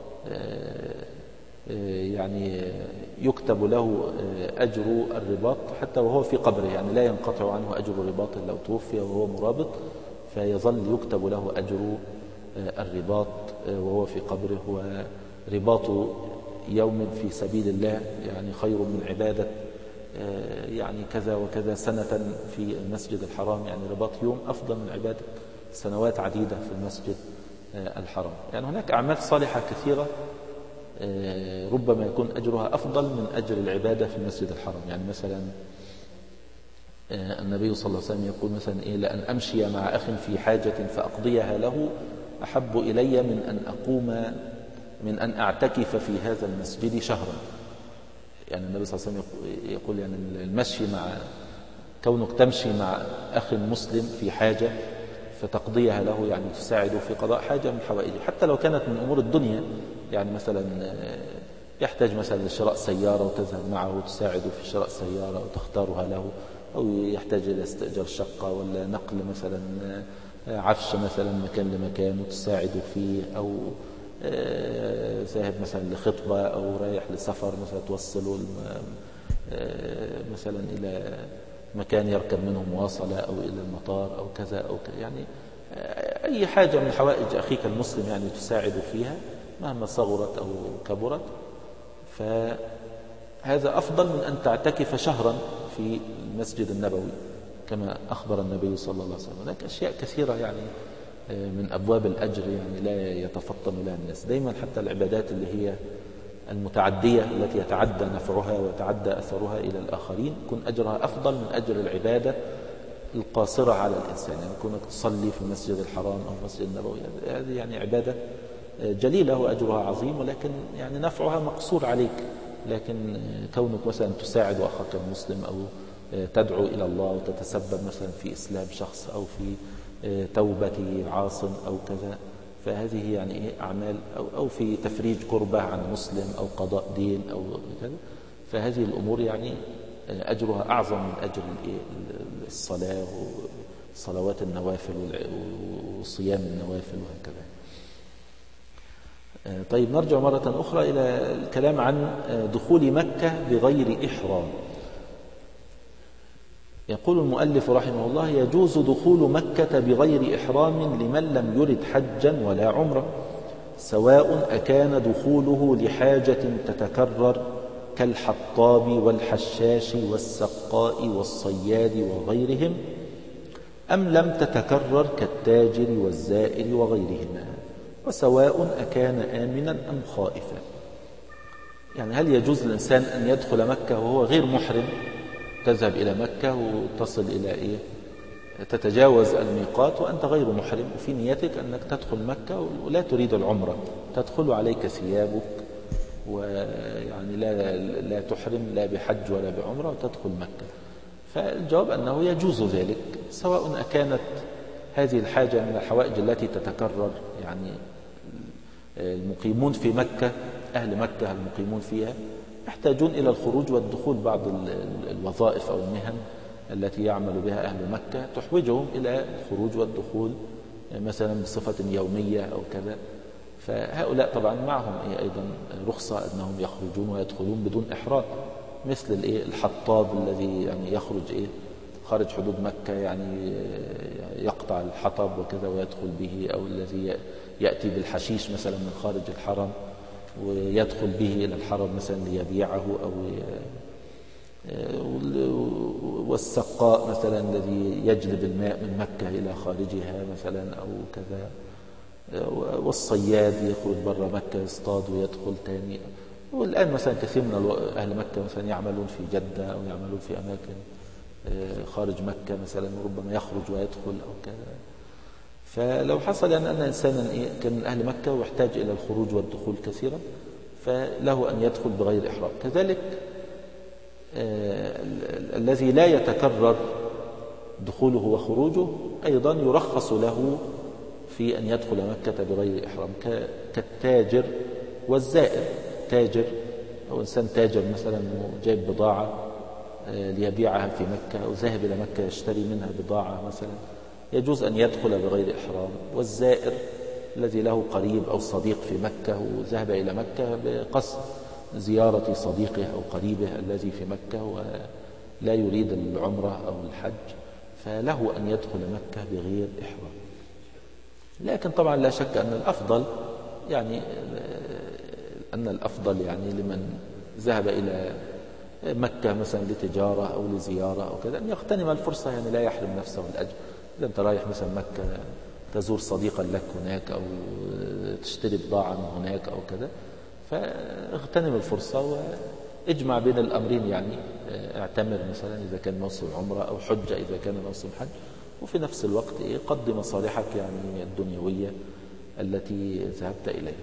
يعني يكتب له أجر الرباط حتى وهو في قبره، يعني لا ينقطع عنه أجر الرباط لو توفي وهو مرابط، فيظل يكتب له أجر الرباط وهو في قبره. ورباط يوم في سبيل الله يعني خير من عبادة يعني كذا وكذا سنة في المسجد الحرام، يعني رباط يوم أفضل من عبادة سنوات عديدة في المسجد الحرام. يعني هناك أعمال صالحة كثيرة ربما يكون أجرها أفضل من أجر العبادة في المسجد الحرام. يعني مثلا النبي صلى الله عليه وسلم يقول مثلا لأن أمشي مع أخ في حاجة فأقضيها له أحب إلي من أن أعتكف في هذا المسجد شهرا. يعني النبي صلى الله عليه وسلم يقول يعني المشي كونك تمشي مع أخ مسلم في حاجة فتقضيها له، يعني تساعده في قضاء حاجة من حوائجه، حتى لو كانت من أمور الدنيا. يعني مثلا يحتاج مثلا لشراء سيارة وتذهب معه وتساعده في شراء سيارة وتختارها له، أو يحتاج إلى استئجار شقة ولا نقل مثلا عفش مثلا مكان لمكان وتساعده فيه، أو ذاهب مثلا لخطبة أو رايح لسفر مثلا توصله مثلا إلى مكان يركب منه مواصلة أو إلى المطار أو كذا أو كذا. يعني أي حاجة من حوائج أخيك المسلم يعني تساعد فيها مهما صغرت أو كبرت، فهذا أفضل من أن تعتكف شهرا في المسجد النبوي كما أخبر النبي صلى الله عليه وسلم. هناك أشياء كثيرة يعني من أبواب الأجر يعني لا يتفطن لها الناس. دايما حتى العبادات اللي هي المتعدية التي يتعدى نفعها ويتعدى أثرها إلى الآخرين يكون أجرها أفضل من أجر العبادة القاصرة على الإنسان. يعني كونك تصلي في المسجد الحرام أو المسجد النبوي، هذه يعني عبادة جليلة وأجرها عظيم، ولكن يعني نفعها مقصور عليك. لكن كونك مثلا تساعد أخاك المسلم أو تدعو إلى الله وتتسبب مثلا في إسلام شخص أو في توبة عاص أو كذا، فهذه يعني أعمال أو في تفريج كربة عن مسلم أو قضاء دين أو كذا، فهذه الأمور يعني أجرها أعظم من أجر الصلاة وصلوات النوافل وصيام النوافل وهكذا. طيب نرجع مرة أخرى إلى الكلام عن دخول مكة بغير إحرام. يقول المؤلف رحمه الله: يجوز دخول مكة بغير إحرام لمن لم يرد حجا ولا عمرة، سواء أكان دخوله لحاجة تتكرر كالحطاب والحشاش والسقاء والصياد وغيرهم، أم لم تتكرر كالتاجر والزائر وغيرهما. وسواء أكان آمنا أم خائفا. يعني هل يجوز للإنسان أن يدخل مكة وهو غير محرم؟ تذهب إلى مكة وتصل إلى تتجاوز الميقات وأنت غير محرم، وفي نيتك أنك تدخل مكة ولا تريد العمرة، تدخل عليك ثيابك ويعني لا تحرم لا بحج ولا بعمرة وتدخل مكة. فالجواب أنه يجوز ذلك، سواء أكانت هذه الحاجة من الحوائج التي تتكرر. يعني المقيمون في مكة، أهل مكة المقيمون فيها يحتاجون إلى الخروج والدخول، بعض الوظائف أو المهن التي يعمل بها أهل مكة تحوجهم إلى الخروج والدخول مثلا بصفة يومية أو كذا. فهؤلاء طبعا معهم أيضا رخصة أنهم يخرجون ويدخلون بدون إحرام، مثل الحطاب الذي يعني يخرج خارج حدود مكة، يعني يقطع الحطب وكذا ويدخل به، أو الذي يأتي بالحشيش مثلا من خارج الحرم ويدخل به إلى الحرم مثلا ليبيعه، أو والسقاء مثلا الذي يجلب الماء من مكة إلى خارجها مثلا أو كذا، والصياد يخرج برا مكة يصطاد ويدخل تاني. والآن مثلا كثير من أهل مكة مثلا يعملون في جدة أو يعملون في أماكن خارج مكة مثلا، وربما يخرج ويدخل أو كذا. فلو حصل يعني أن إنسانا كان من أهل مكة واحتاج إلى الخروج والدخول كثيرا، فله أن يدخل بغير إحرام. كذلك الذي لا يتكرر دخوله وخروجه أيضا يرخص له في أن يدخل مكة بغير إحرام، كالتاجر والزائر. تاجر أو إنسان تاجر مثلا جايب بضاعة ليبيعها في مكة، أو ذاهب إلى مكة يشتري منها بضاعة مثلا، يجوز أن يدخل بغير إحرام. والزائر الذي له قريب أو صديق في مكة وذهب إلى مكة بقصد زيارة صديقه أو قريبه الذي في مكة ولا يريد العمرة أو الحج، فله أن يدخل مكة بغير إحرام. لكن طبعا لا شك أن الأفضل يعني لمن ذهب إلى مكة مثلا لتجارة أو لزيارة أو كذا أن يغتنم الفرصة، يعني لا يحرم نفسه الأجر. إذا أنت رايح مثلا مكة تزور صديقا لك هناك أو تشتري بضاعة من هناك أو كذا، فاغتنم الفرصة واجمع بين الأمرين. يعني اعتمر مثلا إذا كان موسم عمرة، أو حج إذا كان موسم حج، وفي نفس الوقت قدم مصالحك يعني الدنيوية التي ذهبت إليها.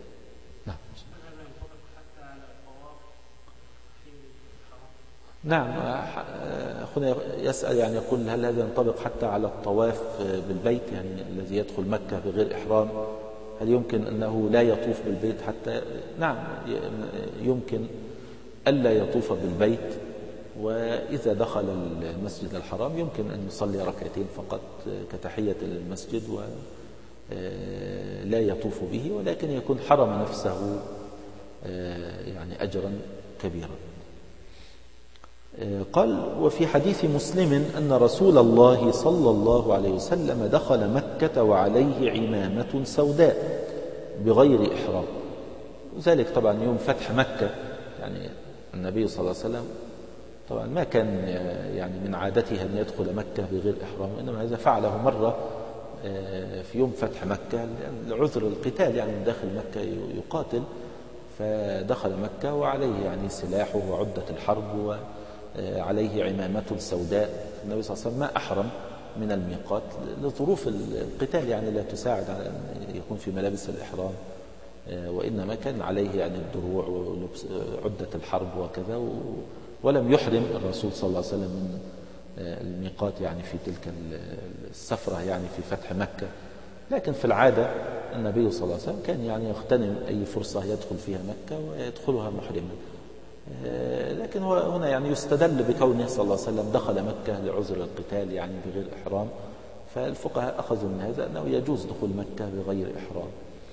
نعم. أخونا يسأل يعني يقول هل هذا ينطبق حتى على الطواف بالبيت؟ يعني الذي يدخل مكة بغير إحرام هل يمكن أنه لا يطوف بالبيت حتى؟ نعم، يمكن ألا يطوف بالبيت، وإذا دخل المسجد الحرام يمكن أن يصلي ركعتين فقط كتحية للمسجد ولا يطوف به، ولكن يكون حرم نفسه يعني أجرا كبيرا. قال: وفي حديث مسلم أن رسول الله صلى الله عليه وسلم دخل مكة وعليه عمامة سوداء بغير إحرام. ذلك طبعا يوم فتح مكة، يعني النبي صلى الله عليه وسلم طبعا ما كان يعني من عادته أن يدخل مكة بغير إحرام، وإنما هذا فعله مرة في يوم فتح مكة لعذر القتال، يعني من داخل مكة يقاتل، فدخل مكة وعليه يعني سلاحه وعدة الحرب وعليه عمامة سوداء. النبي صلى الله عليه وسلم ما أحرم من الميقات لظروف القتال، يعني لا تساعد على أن يكون في ملابس الإحرام، وإنما كان عليه يعني الدروع ولبس عدة الحرب وكذا، ولم يحرم الرسول صلى الله عليه وسلم من الميقات يعني في تلك السفرة يعني في فتح مكة. لكن في العادة النبي صلى الله عليه وسلم كان يعني يغتنم أي فرصة يدخل فيها مكة ويدخلها محرما. لكن هو هنا يعني يستدل بكونه صلى الله عليه وسلم دخل مكة لعذر القتال يعني بغير إحرام، فالفقهاء أخذوا من هذا أنه يجوز دخول مكة بغير إحرام.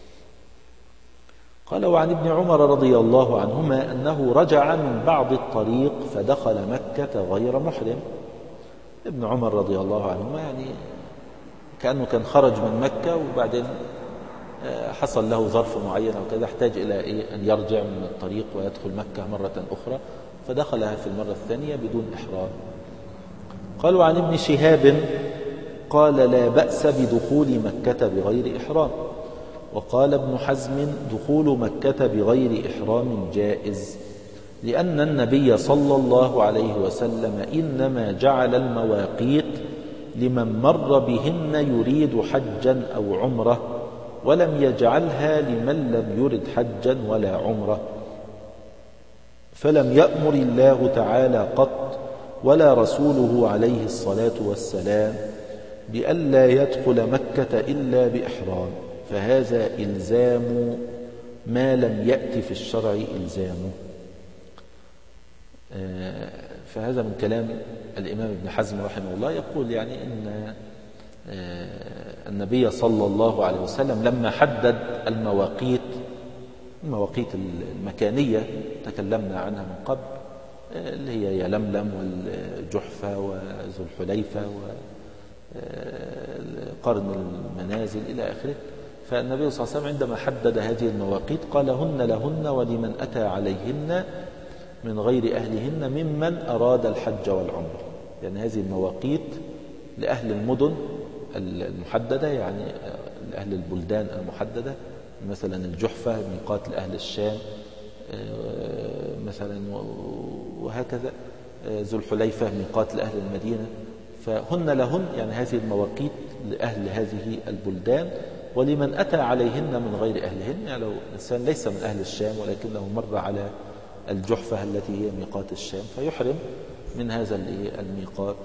قال: وعن ابن عمر رضي الله عنهما أنه رجع من بعض الطريق فدخل مكة غير محرم. ابن عمر رضي الله عنهما يعني كأنه كان خرج من مكة وبعدين حصل له ظرف معين أو كذا، احتاج إلى أن يرجع من الطريق ويدخل مكة مرة أخرى، فدخلها في المرة الثانية بدون إحرام. قال: وعن ابن شهاب قال: لا بأس بدخول مكة بغير إحرام. وقال ابن حزم دخول مكة بغير إحرام جائز، لأن النبي صلى الله عليه وسلم إنما جعل المواقيت لمن مر بهن يريد حجا أو عمرة، ولم يجعلها لمن لم يرد حجا ولا عمرة. فلم يأمر الله تعالى قط ولا رسوله عليه الصلاة والسلام بألا يدخل مكة إلا بإحرام، فهذا إلزام ما لم يأتي في الشرع إلزامه. فهذا من كلام الإمام ابن حزم رحمه الله، يقول يعني إن النبي صلى الله عليه وسلم لما حدد المواقيت المكانية تكلمنا عنها من قبل، اللي هي يلملم والجحفة وذو الحليفة وقرن المنازل إلى آخره. فالنبي صلى الله عليه وسلم عندما حدد هذه المواقيت قال هن لهن ولمن أتى عليهن من غير أهلهن ممن أراد الحج والعمرة. يعني هذه المواقيت لأهل المدن المحددة، يعني لأهل البلدان المحددة، مثلا الجحفة ميقات لأهل الشام مثلا، وهكذا ذو الحليفة ميقات لأهل المدينة. فهن لهن يعني هذه المواقيت لأهل هذه البلدان، ولمن أتى عليهن من غير أهلهن، يعني لو إنسان ليس من أهل الشام ولكنه مر على الجحفة التي هي ميقات الشام فيحرم من هذا الميقات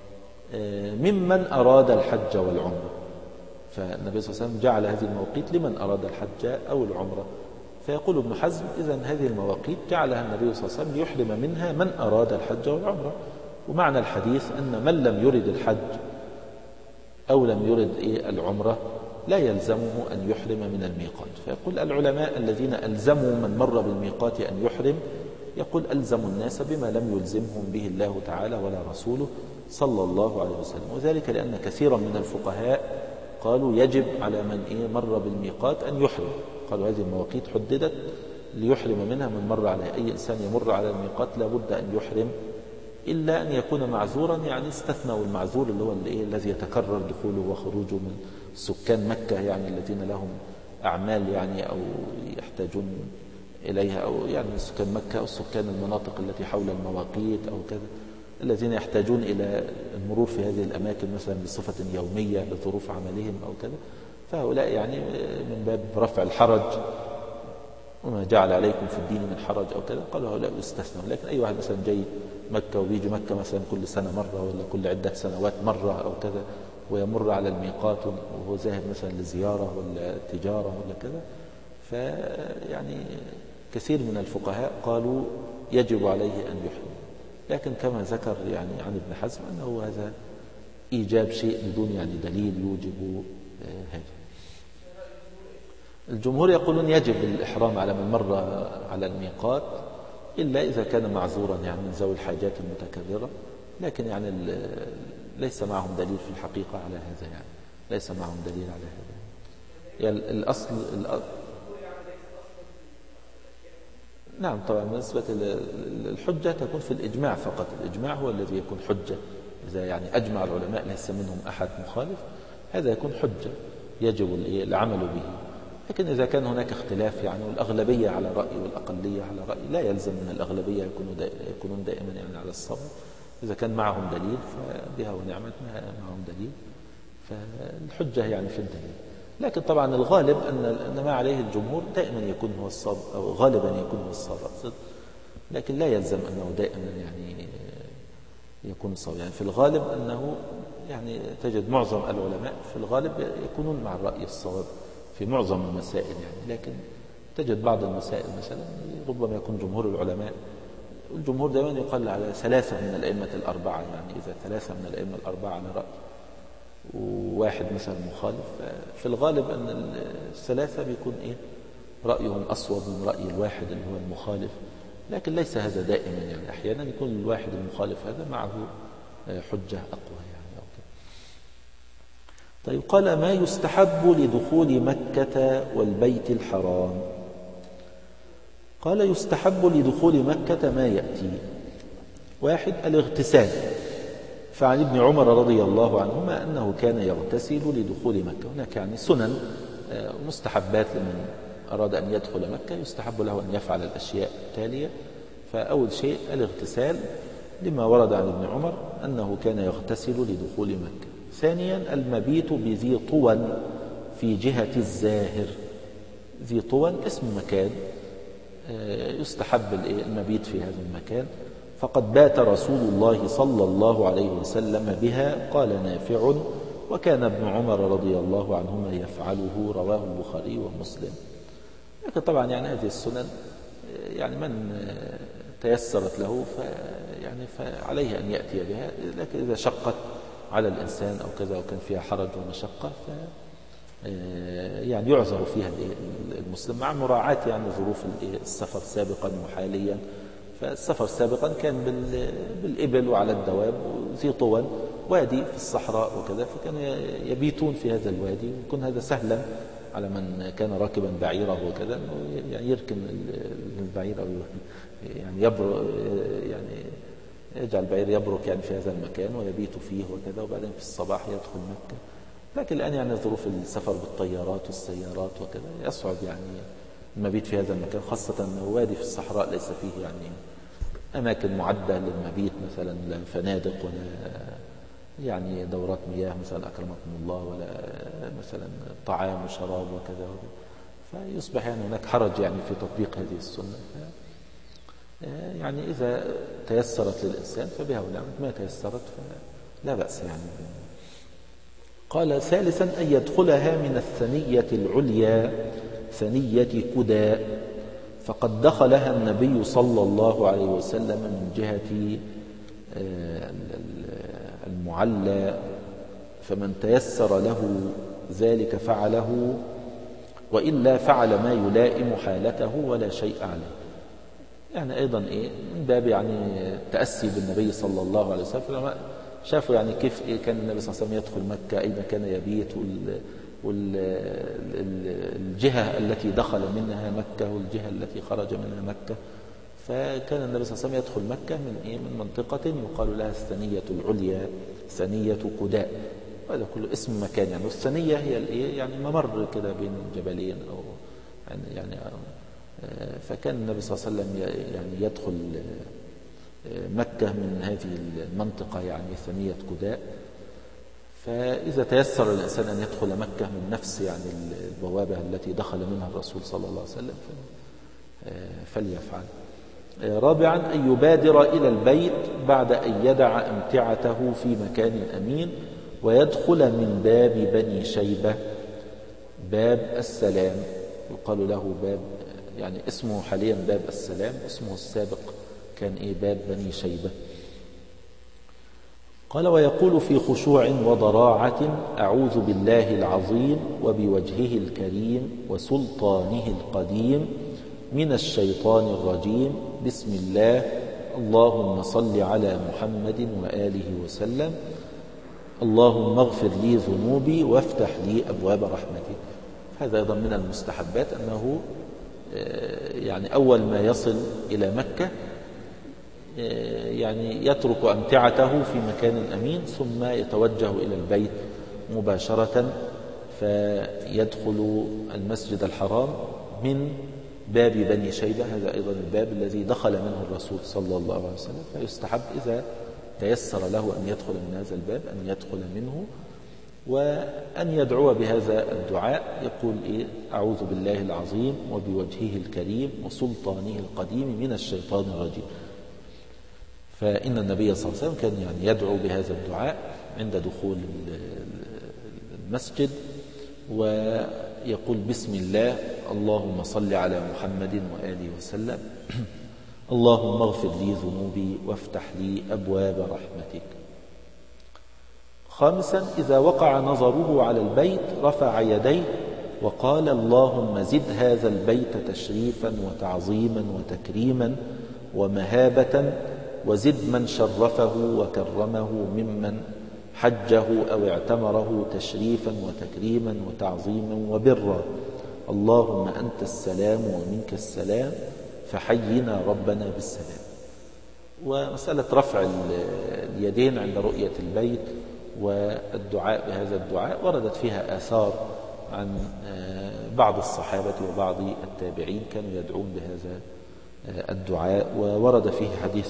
ممن أراد الحج والعمرة. فالنبي صلى الله عليه وسلم جعل هذه المواقيت لمن أراد الحج أو العمرة. فيقول ابن حزم إذن هذه المواقيت جعلها النبي صلى الله عليه وسلم ليحرم منها من أراد الحج والعمرة. ومعنى الحديث أن من لم يرد الحج أو لم يرد العمرة لا يلزمه أن يحرم من الميقات. فيقول العلماء الذين ألزموا من مر بالميقات أن يحرم، يقول ألزموا الناس بما لم يلزمهم به الله تعالى ولا رسوله صلى الله عليه وسلم. وذلك لأن كثيرا من الفقهاء قالوا يجب على من مر بالميقات أن يحرم. قالوا هذه المواقيت حددت ليحرم منها من مر عليها. أي إنسان يمر على الميقات لابد أن يحرم إلا أن يكون معذورا، يعني استثنوا المعذور اللي هو الذي يتكرر دخوله وخروجه من سكان مكة، يعني الذين لهم أعمال يعني أو يحتاجون إليها، أو يعني سكان مكة أو سكان المناطق التي حول المواقيت أو كذا، الذين يحتاجون إلى المرور في هذه الأماكن مثلا بصفة يومية لظروف عملهم أو كذا، فهؤلاء يعني من باب رفع الحرج، وما جعل عليكم في الدين من حرج أو كذا، قالوا هؤلاء يستثنوا. لكن أي واحد مثلا جاي مكة وبيجي مكة مثلا كل سنة مرة ولا كل عدة سنوات مرة أو كذا، ويمر على الميقات وهو ذاهب مثلا لزيارة ولا تجارة ولا كذا، فيعني كثير من الفقهاء قالوا يجب عليه أن يحرم. لكن كما ذكر يعني عن ابن حزم أنه هذا إيجاب شيء بدون يعني دليل يوجب هذا. الجمهور يقولون يجب الإحرام على من مر على الميقات إلا إذا كان معذورا، يعني من ذوي الحاجات المتكررة، لكن يعني ليس معهم دليل في الحقيقة على هذا، يعني ليس معهم دليل على هذا. يعني الأصل نعم طبعا بالنسبة للحجة تكون في الإجماع فقط. الإجماع هو الذي يكون حجة، إذا يعني أجمع العلماء ليس منهم أحد مخالف هذا يكون حجة يجب العمل به. لكن إذا كان هناك اختلاف يعني والأغلبية على رأي والأقلية على رأي، لا يلزم من الأغلبية يكونون دائما يعني على الصواب. إذا كان معهم دليل فبها ونعمت، ما معهم دليل فالحجة يعني في الدليل. لكن طبعا الغالب أن ما عليه الجمهور دائما يكون هو الصواب، أو غالبا يكون هو الصواب، لكن لا يلزم أنه دائما يعني يكون الصواب. يعني في الغالب أنه يعني تجد معظم العلماء في الغالب يكونون مع الرأي الصواب في معظم المسائل يعني. لكن تجد بعض المسائل مثلا ربما يكون جمهور العلماء، الجمهور دائما يقال على 3 من الأئمة الأربعة، يعني إذا 3 من الأئمة الأربعة على رأي وواحد مثلا مخالف، في الغالب أن ال3 بيكون رأيهم أصوب من رأي الواحد اللي هو المخالف. لكن ليس هذا دائما، يعني أحيانا يكون الواحد المخالف هذا معه حجة أقوى يعني. طيب قال ما يستحب لدخول مكة والبيت الحرام. قال يستحب لدخول مكة ما يأتي: 1 الاغتسال، فعن ابن عمر رضي الله عنهما أنه كان يغتسل لدخول مكة. هناك يعني سنن مستحبات لمن أراد أن يدخل مكة، يستحب له أن يفعل الأشياء التالية. فأول شيء الاغتسال لما ورد عن ابن عمر أنه كان يغتسل لدخول مكة. ثانيا المبيت بذي طوى في جهة الزاهر. ذي طوى اسم مكان، يستحب المبيت في هذا المكان. فقد بات رسول الله صلى الله عليه وسلم بها، قال نافع، وكان ابن عمر رضي الله عنهما يفعله، رواه البخاري ومسلم. لكن طبعا يعني هذه السنن يعني من تيسرت له فعليه أن يأتي بها، لكن إذا شقت على الإنسان أو كذا وكان فيها حرج ومشقة يعني يعذر فيها المسلم، مع مراعاة يعني ظروف السفر سابقا وحاليا. فالسفر سابقا كان بالإبل وعلى الدواب، وذي طوى وادي في الصحراء وكذا، فكانوا يبيتون في هذا الوادي، ويكون هذا سهلا على من كان راكبا بعيره وكذا، يعني يركن البعير أو يعني يعني يجعل البعير يبرك يعني في هذا المكان ويبيت فيه وكذا، وبعدين في الصباح يدخل مكة. لكن الآن يعني ظروف السفر بالطيارات والسيارات وكذا يصعب يعني المبيت في هذا المكان، خاصة أنه وادي في الصحراء ليس فيه يعني أماكن معدة للمبيت، مثلا لا فنادق ولا يعني دورات مياه مثلا أكرمكم الله، ولا مثلا طعام وشراب وكذا، فيصبح يعني هناك حرج يعني في تطبيق هذه السنة. يعني إذا تيسرت للإنسان فبها ونعمت، ما تيسرت فلا بأس يعني. قال ثالثا أن يدخلها من الثنية العليا، ثنية كداء، فقد دخلها النبي صلى الله عليه وسلم من جهة المعلى، فمن تيسر له ذلك فعله، وإلا فعل ما يلائم حالته ولا شيء عليه. يعني أيضا من باب يعني التأسي بالنبي صلى الله عليه وسلم، شافوا يعني كيف كان النبي صلى الله عليه وسلم يدخل مكة، أين كان يبيت، والجهة التي دخل منها مكة والجهة التي خرج منها مكة. فكان النبي صلى الله عليه وسلم يدخل مكة من منطقة يقال لها الثنية العليا، ثنية كداء، وهذا كله اسم مكان يعني. والثنية هي يعني ممر كده بين جبلين أو يعني فكان النبي صلى الله عليه وسلم يعني يدخل مكة من هذه المنطقة يعني ثنية كداء. فإذا تيسر الإنسان أن يدخل مكة من نفس يعني البوابة التي دخل منها الرسول صلى الله عليه وسلم فليفعل. رابعا أن يبادر إلى البيت بعد أن يدع أمتعته في مكان أمين، ويدخل من باب بني شيبة، باب السلام، يقال له باب يعني اسمه حاليا باب السلام، اسمه السابق كان باب بني شيبة. قال ويقول في خشوع وضراعة: أعوذ بالله العظيم وبوجهه الكريم وسلطانه القديم من الشيطان الرجيم، بسم الله، اللهم صل على محمد وآله وسلم، اللهم اغفر لي ذنوبي وافتح لي أبواب رحمتك. هذا أيضا من المستحبات أنه يعني أول ما يصل إلى مكة يعني يترك أمتعته في مكان أمين، ثم يتوجه إلى البيت مباشرة، فيدخل المسجد الحرام من باب بني شيبة، هذا أيضا الباب الذي دخل منه الرسول صلى الله عليه وسلم. فيستحب إذا تيسر له أن يدخل من هذا الباب أن يدخل منه، وأن يدعو بهذا الدعاء، يقول أعوذ بالله العظيم وبوجهه الكريم وسلطانه القديم من الشيطان الرجيم. فإن النبي صلى الله عليه وسلم كان يعني يدعو بهذا الدعاء عند دخول المسجد، ويقول بسم الله، اللهم صل على محمد وآله وسلم، اللهم اغفر لي ذنوبي وافتح لي أبواب رحمتك. خامسا إذا وقع نظره على البيت رفع يديه وقال: اللهم زد هذا البيت تشريفا وتعظيما وتكريما ومهابة، وزد من شرفه وكرمه ممن حجه أو اعتمره تشريفا وتكريما وتعظيما وبرا، اللهم أنت السلام ومنك السلام فحينا ربنا بالسلام. ومسألة رفع اليدين عند رؤية البيت والدعاء بهذا الدعاء وردت فيها آثار عن بعض الصحابة وبعض التابعين كانوا يدعون بهذا الدعاء. وورد فيه حديث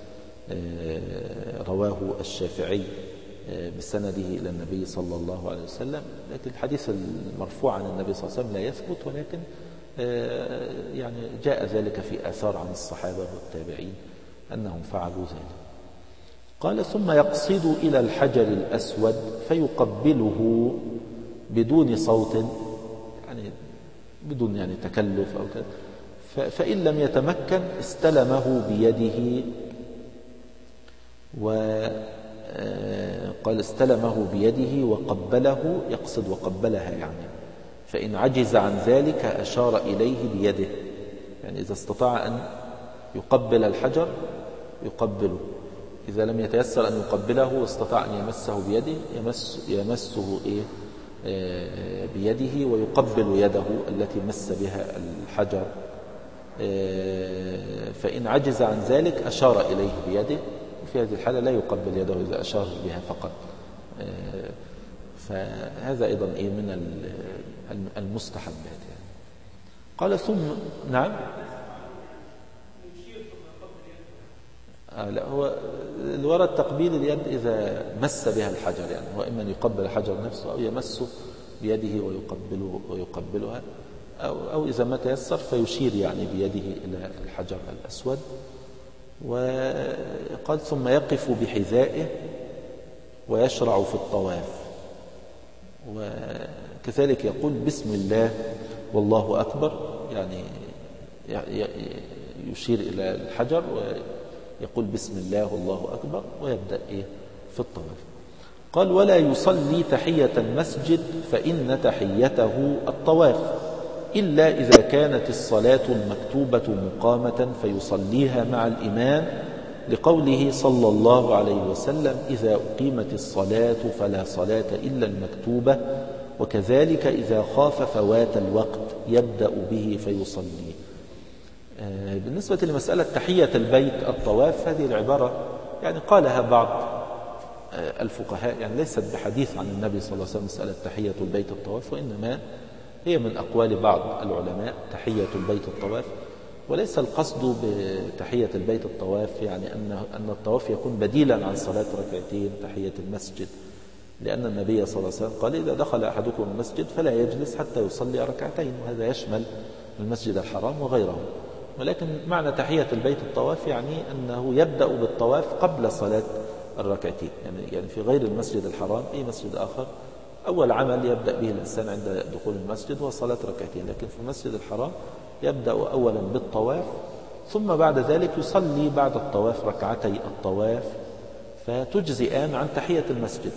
رواه الشافعي بسنده إلى النبي صلى الله عليه وسلم، لكن الحديث المرفوع عن النبي صلى الله عليه وسلم لا يثبت، ولكن يعني جاء ذلك في آثار عن الصحابة والتابعين أنهم فعلوا ذلك. قال ثم يقصد إلى الحجر الأسود فيقبله بدون صوت، يعني بدون يعني تكلف أو كذا، فإن لم يتمكن استلمه بيده، وقال استلمه بيده وقبله، يقصد وقبلها يعني، فإن عجز عن ذلك أشار إليه بيده، يعني إذا استطاع أن يقبل الحجر يقبله، إذا لم يتيسر أن يقبله واستطاع أن يمسه بيده يمسه بيده ويقبل يده التي مس بها الحجر، فإن عجز عن ذلك أشار إليه بيده، وفي هذه الحالة لا يقبل يده إذا أشار بها فقط. فهذا أيضا من المستحبات يعني. قال ثم نعم لا، هو الورد تقبيل اليد إذا مس بها الحجر، يعني هو إما أن يقبل الحجر نفسه أو يمسه بيده ويقبلها، أو إذا ما تيسر فيشير يعني بيده إلى الحجر الأسود. وقال ثم يقف بحذائه ويشرع في الطواف، وكذلك يقول بسم الله والله أكبر، يعني يشير إلى الحجر ويقول بسم الله والله أكبر ويبدأ في الطواف. قال ولا يصلي تحية المسجد فإن تحيته الطواف، إلا إذا كانت الصلاة المكتوبة مقامة فيصليها مع الإمام، لقوله صلى الله عليه وسلم إذا أقيمت الصلاة فلا صلاة إلا المكتوبة، وكذلك إذا خاف فوات الوقت يبدأ به فيصلي. بالنسبة لمسألة تحية البيت الطواف، هذه العبارة يعني قالها بعض الفقهاء، يعني ليست بحديث عن النبي صلى الله عليه وسلم مسألة تحية البيت الطواف، وإنما هي من أقوال بعض العلماء تحية البيت الطواف. وليس القصد بتحية البيت الطواف يعني أن الطواف يكون بديلا عن صلاة ركعتين تحية المسجد، لأن النبي صلى الله عليه وسلم قال إذا دخل أحدكم المسجد فلا يجلس حتى يصلي ركعتين، وهذا يشمل المسجد الحرام وغيره. ولكن معنى تحية البيت الطواف يعني أنه يبدأ بالطواف قبل صلاة الركعتين، يعني في غير المسجد الحرام أي مسجد آخر أول عمل يبدأ به الإنسان عند دخول المسجد هو صلاة ركعتين، لكن في المسجد الحرام يبدأ أولا بالطواف، ثم بعد ذلك يصلي بعد الطواف ركعتي الطواف فتجزئان عن تحية المسجد.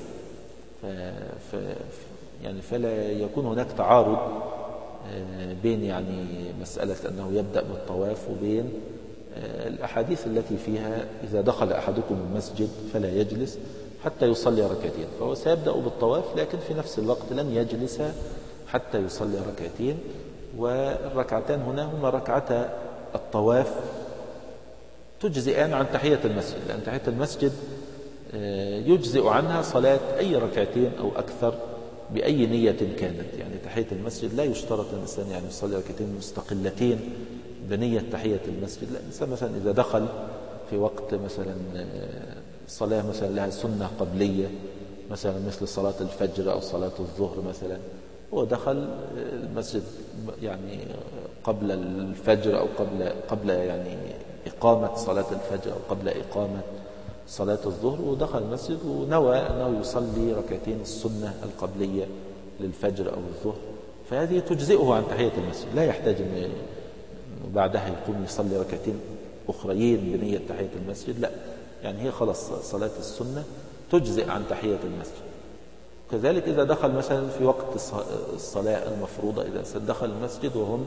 يعني فلا يكون هناك تعارض بين يعني مسألة أنه يبدأ بالطواف وبين الأحاديث التي فيها إذا دخل أحدكم المسجد فلا يجلس حتى يصلي ركعتين، فهو سيبدأ بالطواف لكن في نفس الوقت لن يجلس حتى يصلي ركعتين. والركعتان هنا هما ركعتا الطواف تجزئان عن تحية المسجد، لأن تحية المسجد يجزئ عنها صلاة أي ركعتين أو أكثر بأي نية كانت. يعني تحية المسجد لا يشترط الإنسان يعني يصلي ركعتين مستقلتين بنية تحية المسجد، لا، الإنسان مثلا إذا دخل في وقت مثلا صلاة مثلا لها سنة قبلية مثلا مثل صلاة الفجر أو صلاة الظهر مثلا، هو دخل المسجد يعني قبل الفجر أو قبل يعني إقامة صلاة الفجر أو قبل إقامة صلاة الظهر، ودخل المسجد ونوى أنه يصلي ركعتين السنة القبلية للفجر أو الظهر، فهذه تجزئه عن تحية المسجد، لا يحتاج أن بعدها يقوم يصلي ركعتين أخريين بنية تحية المسجد، لا، يعني هي خلاص صلاة السنة تجزئ عن تحية المسجد. كذلك إذا دخل مثلا في وقت الصلاة المفروضة، إذا دخل المسجد وهم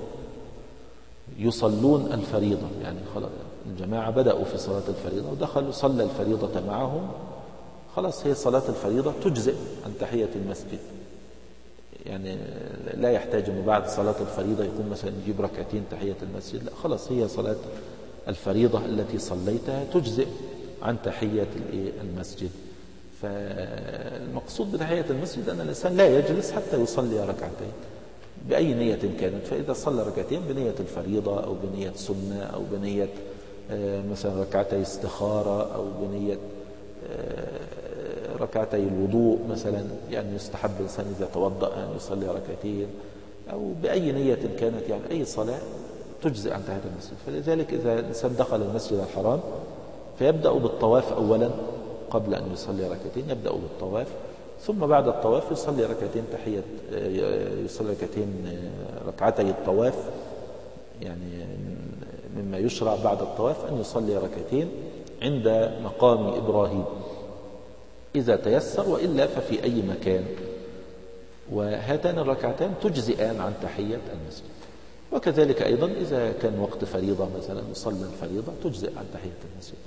يصلون الفريضة، يعني خلاص الجماعة بدأوا في صلاة الفريضة ودخلوا صلى الفريضة معهم، خلاص هي صلاة الفريضة تجزئ عن تحية المسجد، يعني لا يحتاج أنه بعد صلاة الفريضة يكون مثلا يجيب ركعتين تحية المسجد، لا، خلاص هي صلاة الفريضة التي صليتها تجزئ عن تحية المسجد. فالمقصود بتحية المسجد أن الإنسان لا يجلس حتى يصلي ركعتين بأي نية كانت. فإذا صلى ركعتين بنية الفريضة أو بنية سنة أو بنية مثلا ركعتي استخارة أو بنية ركعتي الوضوء مثلا، يعني يستحب الإنسان إذا توضأ أن يصلي ركعتين أو بأي نية كانت، يعني أي صلاة تجزئ عن تحية المسجد. فلذلك إذا الإنسان دخل المسجد الحرام فيبدأ بالطواف أولا قبل أن يصلي ركعتين، يبدأ بالطواف ثم بعد الطواف يصلي ركعتين تحية، يصلي ركعتي الطواف، يعني مما يشرع بعد الطواف أن يصلي ركعتين عند مقام إبراهيم إذا تيسر، وإلا ففي أي مكان. وهاتان الركعتان تجزئان عن تحية المسجد. وكذلك أيضا إذا كان وقت فريضة مثلا يصلي الفريضة تجزئ عن تحية المسجد.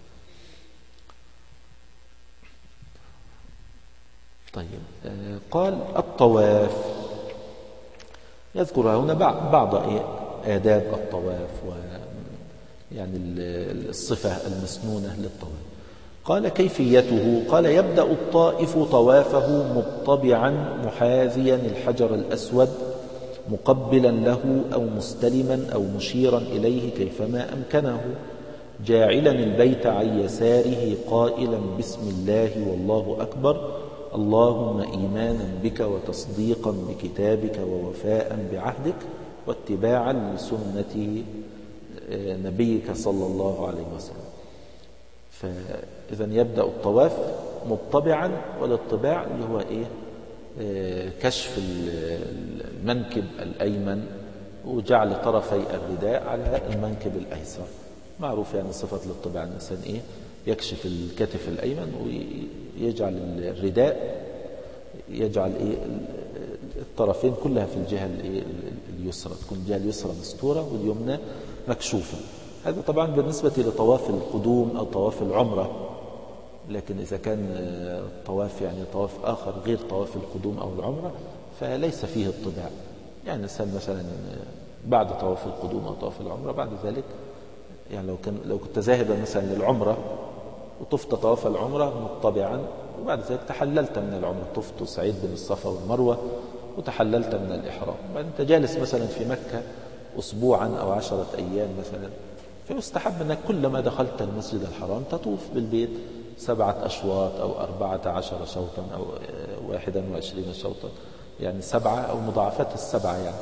طيب، قال الطواف، يذكر هنا بعض آداب الطواف ويعني الصفة المسنونة للطواف. قال كيفيته، قال يبدأ الطائف طوافه مطبعا محاذيا الحجر الأسود مقبلا له أو مستلما أو مشيرا إليه كيفما أمكنه، جاعلا البيت عن يساره قائلا بسم الله والله أكبر، اللهم إيمانا بك وتصديقا بكتابك ووفاء بعهدك واتباعا لسنة نبيك صلى الله عليه وسلم. فإذا يبدأ الطواف مطبعا، والاطباع اللي هو كشف المنكب الأيمن وجعل طرفي الرداء على المنكب الأيسر. معروف يعني صفة الاطباع الإنسان يكشف الكتف الأيمن ويجعل الرداء، يجعل الطرفين كلها في الجهة اليسرى، تكون الجهة اليسرى مستورة واليمنى مكشوفة. هذا طبعا بالنسبة لطواف القدوم أو طواف العمرة، لكن إذا كان طواف يعني طواف آخر غير طواف القدوم أو العمرة فليس فيه اطباع. يعني الإنسان مثلا بعد طواف القدوم أو طواف العمرة بعد ذلك، يعني لو كنت ذاهبا مثلا للعمرة وطفت طواف العمرة مطبعا وبعد ذلك تحللت من العمرة، طفت وسعيد بين الصفا والمروة وتحللت من الإحرام، بعد أنت جالس مثلا في مكة أسبوعا أو 10 أيام مثلا، فيستحب أنك كلما دخلت المسجد الحرام تطوف بالبيت 7 أشواط أو 14 شوطا أو 21 شوطا، يعني 7 أو مضاعفات 7 يعني.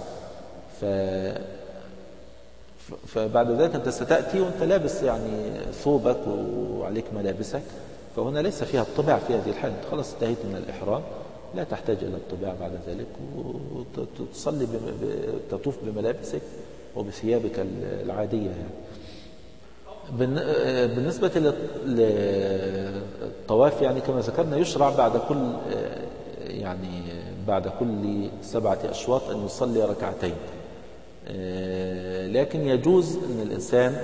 فبعد ذلك أنت ستأتي وأنت لابس يعني ثوبك وعليك ملابسك، فهنا ليس فيها الطباع في هذه الحالة، خلاص انتهيت من الإحرام لا تحتاج إلى الطباع بعد ذلك، وتصلي تطوف بملابسك وبثيابك العادية يعني. بالنسبة للطواف يعني كما ذكرنا يشرع بعد كل 7 أشواط أن يصلي ركعتين، لكن يجوز أن الإنسان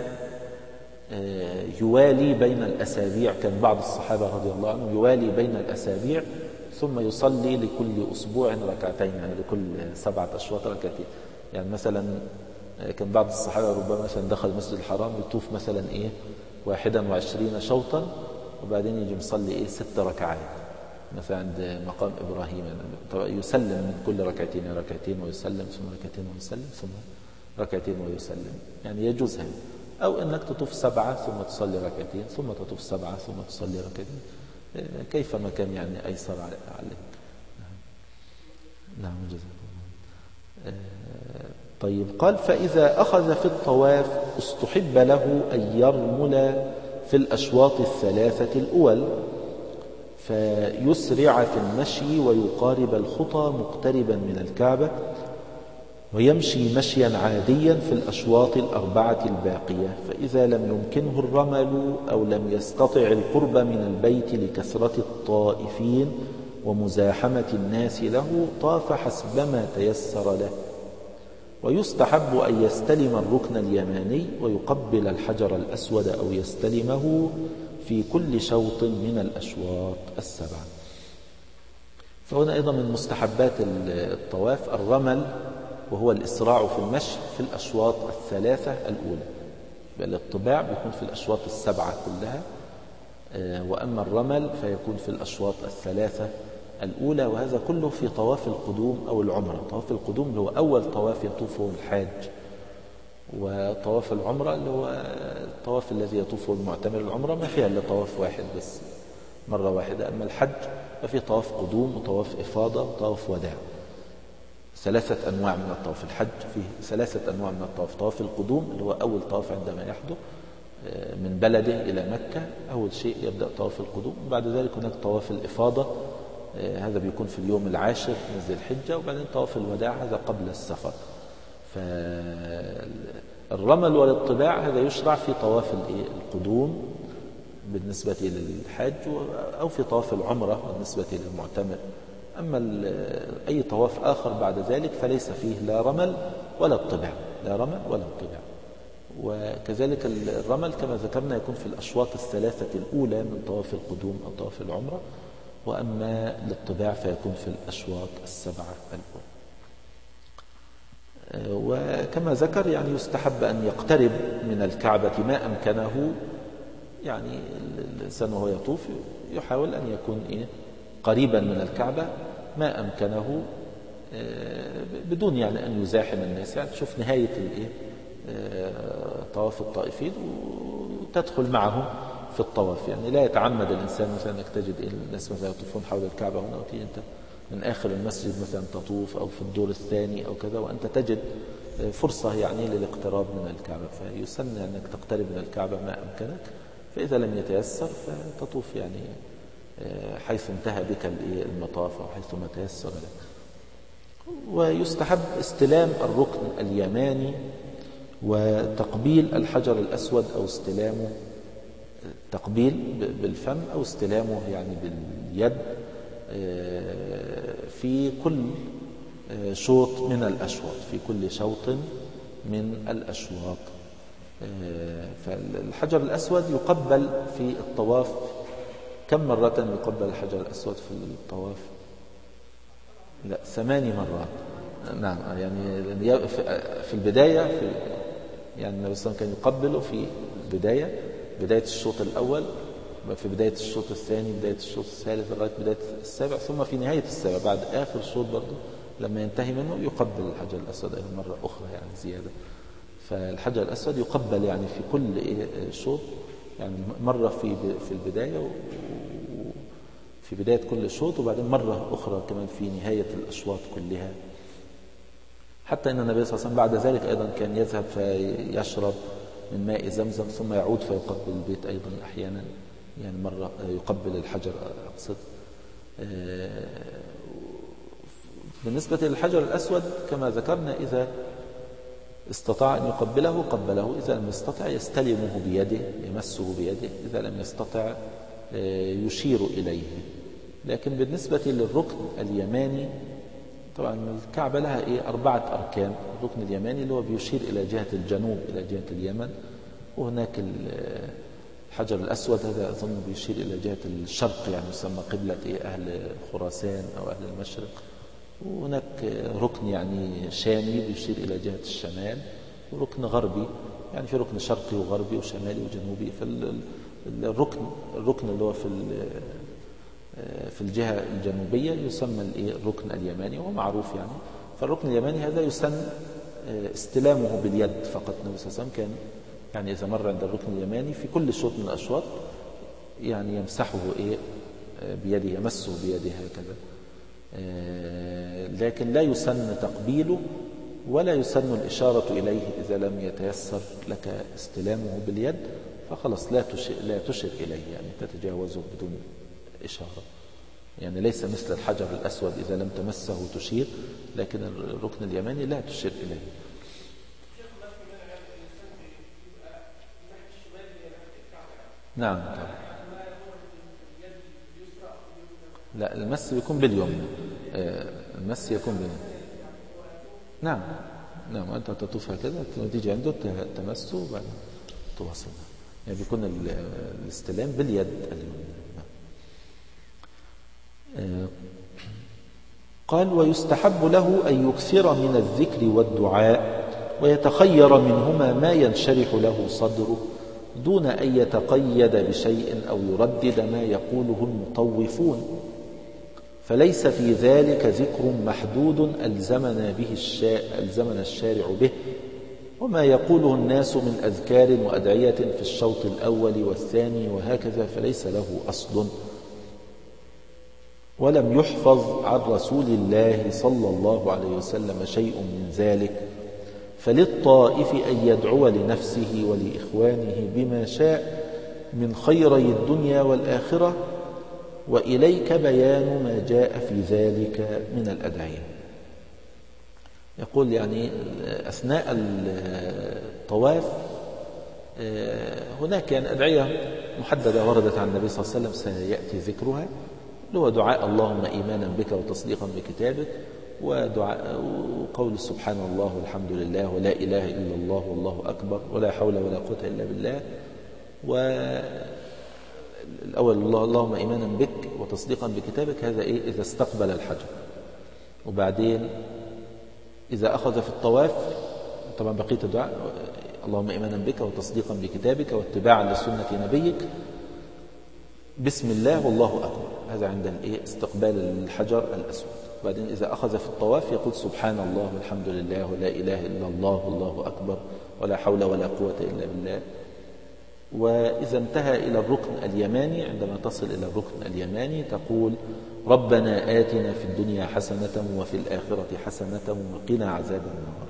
يوالي بين الأسابيع، كان بعض الصحابة رضي الله عنهم يوالي بين الأسابيع ثم يصلي لكل أسبوع ركعتين، يعني لكل 7 أشواط ركعتين. يعني مثلا كان بعض الصحابة ربما مثلا دخل المسجد الحرام يطوف مثلا 21 شوطا وبعدين يجي مصلي 6 ركعات مثلا عند مقام إبراهيم، يعني يسلم من كل ركعتين ويسلم ثم ركعتين ويسلم ثم ركعتين ويسلم، يعني يجوز هذا. أو أنك تطوف 7 ثم تصلي ركعتين ثم تطوف 7 ثم تصلي ركعتين، كيفما كان يعني أيسر عليك. نعم جزاك. طيب، قال فإذا أخذ في الطواف استحب له أن يرمل في الأشواط 3 الأول، فيسرع في المشي ويقارب الخطى مقتربا من الكعبة، ويمشي مشيا عاديا في الأشواط 4 الباقية. فإذا لم يمكنه الرمل أو لم يستطع القرب من البيت لكثرة الطائفين ومزاحمة الناس له طاف حسبما تيسر له. ويستحب أن يستلم الركن اليماني ويقبل الحجر الأسود أو يستلمه في كل شوط من الأشواط 7. فهنا أيضا من مستحبات الطواف الرمل، وهو الإسراع في المشي في الأشواط 3 الأولى، الاطباع بيكون في الأشواط 7 كلها، وأما الرمل فيكون في الأشواط الثلاثة الأولى، وهذا كله في طواف القدوم أو العمرة. طواف القدوم اللي هو أول طواف يطوفه الحاج، وطواف العمرة اللي هو الطواف الذي يطوفه المعتمر. العمرة ما فيها إلا طواف واحد بس، مرة واحدة. أما الحج ففي طواف قدوم وطواف إفاضة وطواف وداع، 3 أنواع من الطواف. الحج فيه 3 أنواع من الطواف. طواف القدوم اللي هو أول طواف عندما يحدث من بلده إلى مكة، أول شيء يبدأ طواف القدوم. وبعد ذلك هناك طواف الإفاضة، هذا بيكون في اليوم العاشر من ذي الحجة. وبعدين طواف الوداع هذا قبل السفر. فالرمل والاطباع هذا يشرع في طواف القدوم بالنسبة للحاج، أو في طواف العمرة بالنسبة للمعتمر. أما أي طواف آخر بعد ذلك فليس فيه لا رمل ولا اطباع، لا رمل ولا اطباع. وكذلك الرمل كما ذكرنا يكون في الأشواط الثلاثة الأولى من طواف القدوم أو طواف العمرة، وأما الاطباع فيكون في الأشواط السبعة الأولى. وكما ذكر يعني يستحب أن يقترب من الكعبة ما أمكنه، يعني الإنسان وهو يطوف يحاول أن يكون قريبا من الكعبة ما أمكنه، بدون يعني أن يزاحم الناس. يعني تشوف نهاية طواف الطائفين وتدخل معهم في الطواف. يعني لا يتعمد الإنسان مثلا أنك تجد الناس مثلا يطوفون حول الكعبة هنا، وتيجي أنت من آخر المسجد مثلا تطوف، أو في الدور الثاني أو كذا، وأنت تجد فرصة يعني للاقتراب من الكعبة. فيسن أنك تقترب من الكعبة ما أمكنك. فإذا لم يتيسر فتطوف يعني حيث انتهى بك المطاف أو حيث ما تيسر لك. ويستحب استلام الركن اليماني وتقبيل الحجر الأسود، أو استلامه تقبيل بالفم أو استلامه يعني باليد في كل شوط من الأشواط، في كل شوط من الأشواط. فالحجر الأسود يقبل في الطواف كم مرة يقبل الحجر الأسود في الطواف؟ لا، 8 مرات. نعم، يعني في البداية يعني النبي صلى الله عليه وسلم كان يقبله في بداية الشوط الأول، في بداية الشوط الثاني، بداية الشوط الثالث، لغاية بداية السابع، ثم في نهاية السابع بعد آخر الشوط برضه لما ينتهي منه يقبل الحجر الأسود أيضا مرة أخرى يعني زيادة. فالحجر الأسود يقبل يعني في كل شوط، يعني مرة في البداية وفي بداية كل شوط، وبعدين مرة أخرى كمان في نهاية الأشواط كلها. حتى أن النبي صلى الله عليه وسلم بعد ذلك أيضا كان يذهب فيشرب من ماء زمزم ثم يعود فيقبل البيت أيضا أحيانا، يعني مرة يقبل الحجر أقصد. بالنسبة للحجر الأسود كما ذكرنا إذا استطاع أن يقبله قبله، إذا لم يستطع يستلمه بيده، يمسه بيده، إذا لم يستطع يشير إليه. لكن بالنسبة للركن اليماني طبعا الكعبة لها 4 أركان. الركن اليماني اللي هو بيشير إلى جهة الجنوب، إلى جهة اليمن، وهناك الحجر الأسود هذا أظن بيشير إلى جهة الشرق، يعني يسمى قبلة أهل خراسان أو أهل المشرق. وهناك ركن يعني شامي بيشير إلى جهة الشمال، وركن غربي، يعني في ركن شرقي وغربي وشمالي وجنوبي. فالركن اللي هو في الجهة الجنوبية يسمى الركن اليماني، وهو معروف يعني. فالركن اليماني هذا يسن استلامه باليد فقط. النبي صلى الله عليه وسلم كان يعني إذا مر عند الركن اليماني في كل شوط من الأشواط يعني يمسحه بيده، يمسه بيده هكذا. لكن لا يسن تقبيله ولا يسن الإشارة إليه إذا لم يتيسر لك استلامه باليد، فخلص لا تشر إليه، يعني تتجاوزه بدون إشارة. يعني ليس مثل الحجر الأسود إذا لم تمسه تشير، لكن الركن اليماني لا تشير إليه. نعم. لا، المس يكون باليمنى. المس يكون باليمنى. نعم نعم، أنت تطوف هكذا تيجي عنده تمسه وبعدين تواصل، يعني بيكون الاستلام باليد اليمنى. قال: ويستحب له أن يكثر من الذكر والدعاء ويتخير منهما ما ينشرح له صدره دون أن يتقيد بشيء أو يردد ما يقوله المطوفون، فليس في ذلك ذكر محدود ألزمنا الشارع به، وما يقوله الناس من أذكار وأدعية في الشوط الأول والثاني وهكذا فليس له أصل، ولم يحفظ عن رسول الله صلى الله عليه وسلم شيء من ذلك، فللطائف أن يدعو لنفسه ولإخوانه بما شاء من خيري الدنيا والآخرة، وإليك بيان ما جاء في ذلك من الأدعية. يقول يعني أثناء الطواف هناك يعني أدعية محددة وردت عن النبي صلى الله عليه وسلم سيأتي ذكرها، اللي هو دعاء اللهم إيمانا بك وتصديقا بكتابك، ودعاء وقول سبحان الله والحمد لله ولا إله إلا الله والله أكبر ولا حول ولا قوة إلا بالله. والأول اللهم إيمانا بك وتصديقا بكتابك، هذا إذا استقبل الحجر. وبعدين إذا أخذ في الطواف طبعا بقية الدعاء اللهم إيمانا بك وتصديقا بكتابك واتباعا لسنة نبيك بسم الله والله أكبر، هذا عند استقبال الحجر الأسود. وبعدين إذا أخذ في الطواف يقول سبحان الله والحمد لله ولا إله إلا الله والله أكبر ولا حول ولا قوة إلا بالله. وإذا انتهى إلى الركن اليماني، عندما تصل إلى الركن اليماني تقول ربنا آتنا في الدنيا حسنة وفي الآخرة حسنة وقنا عذاب النار.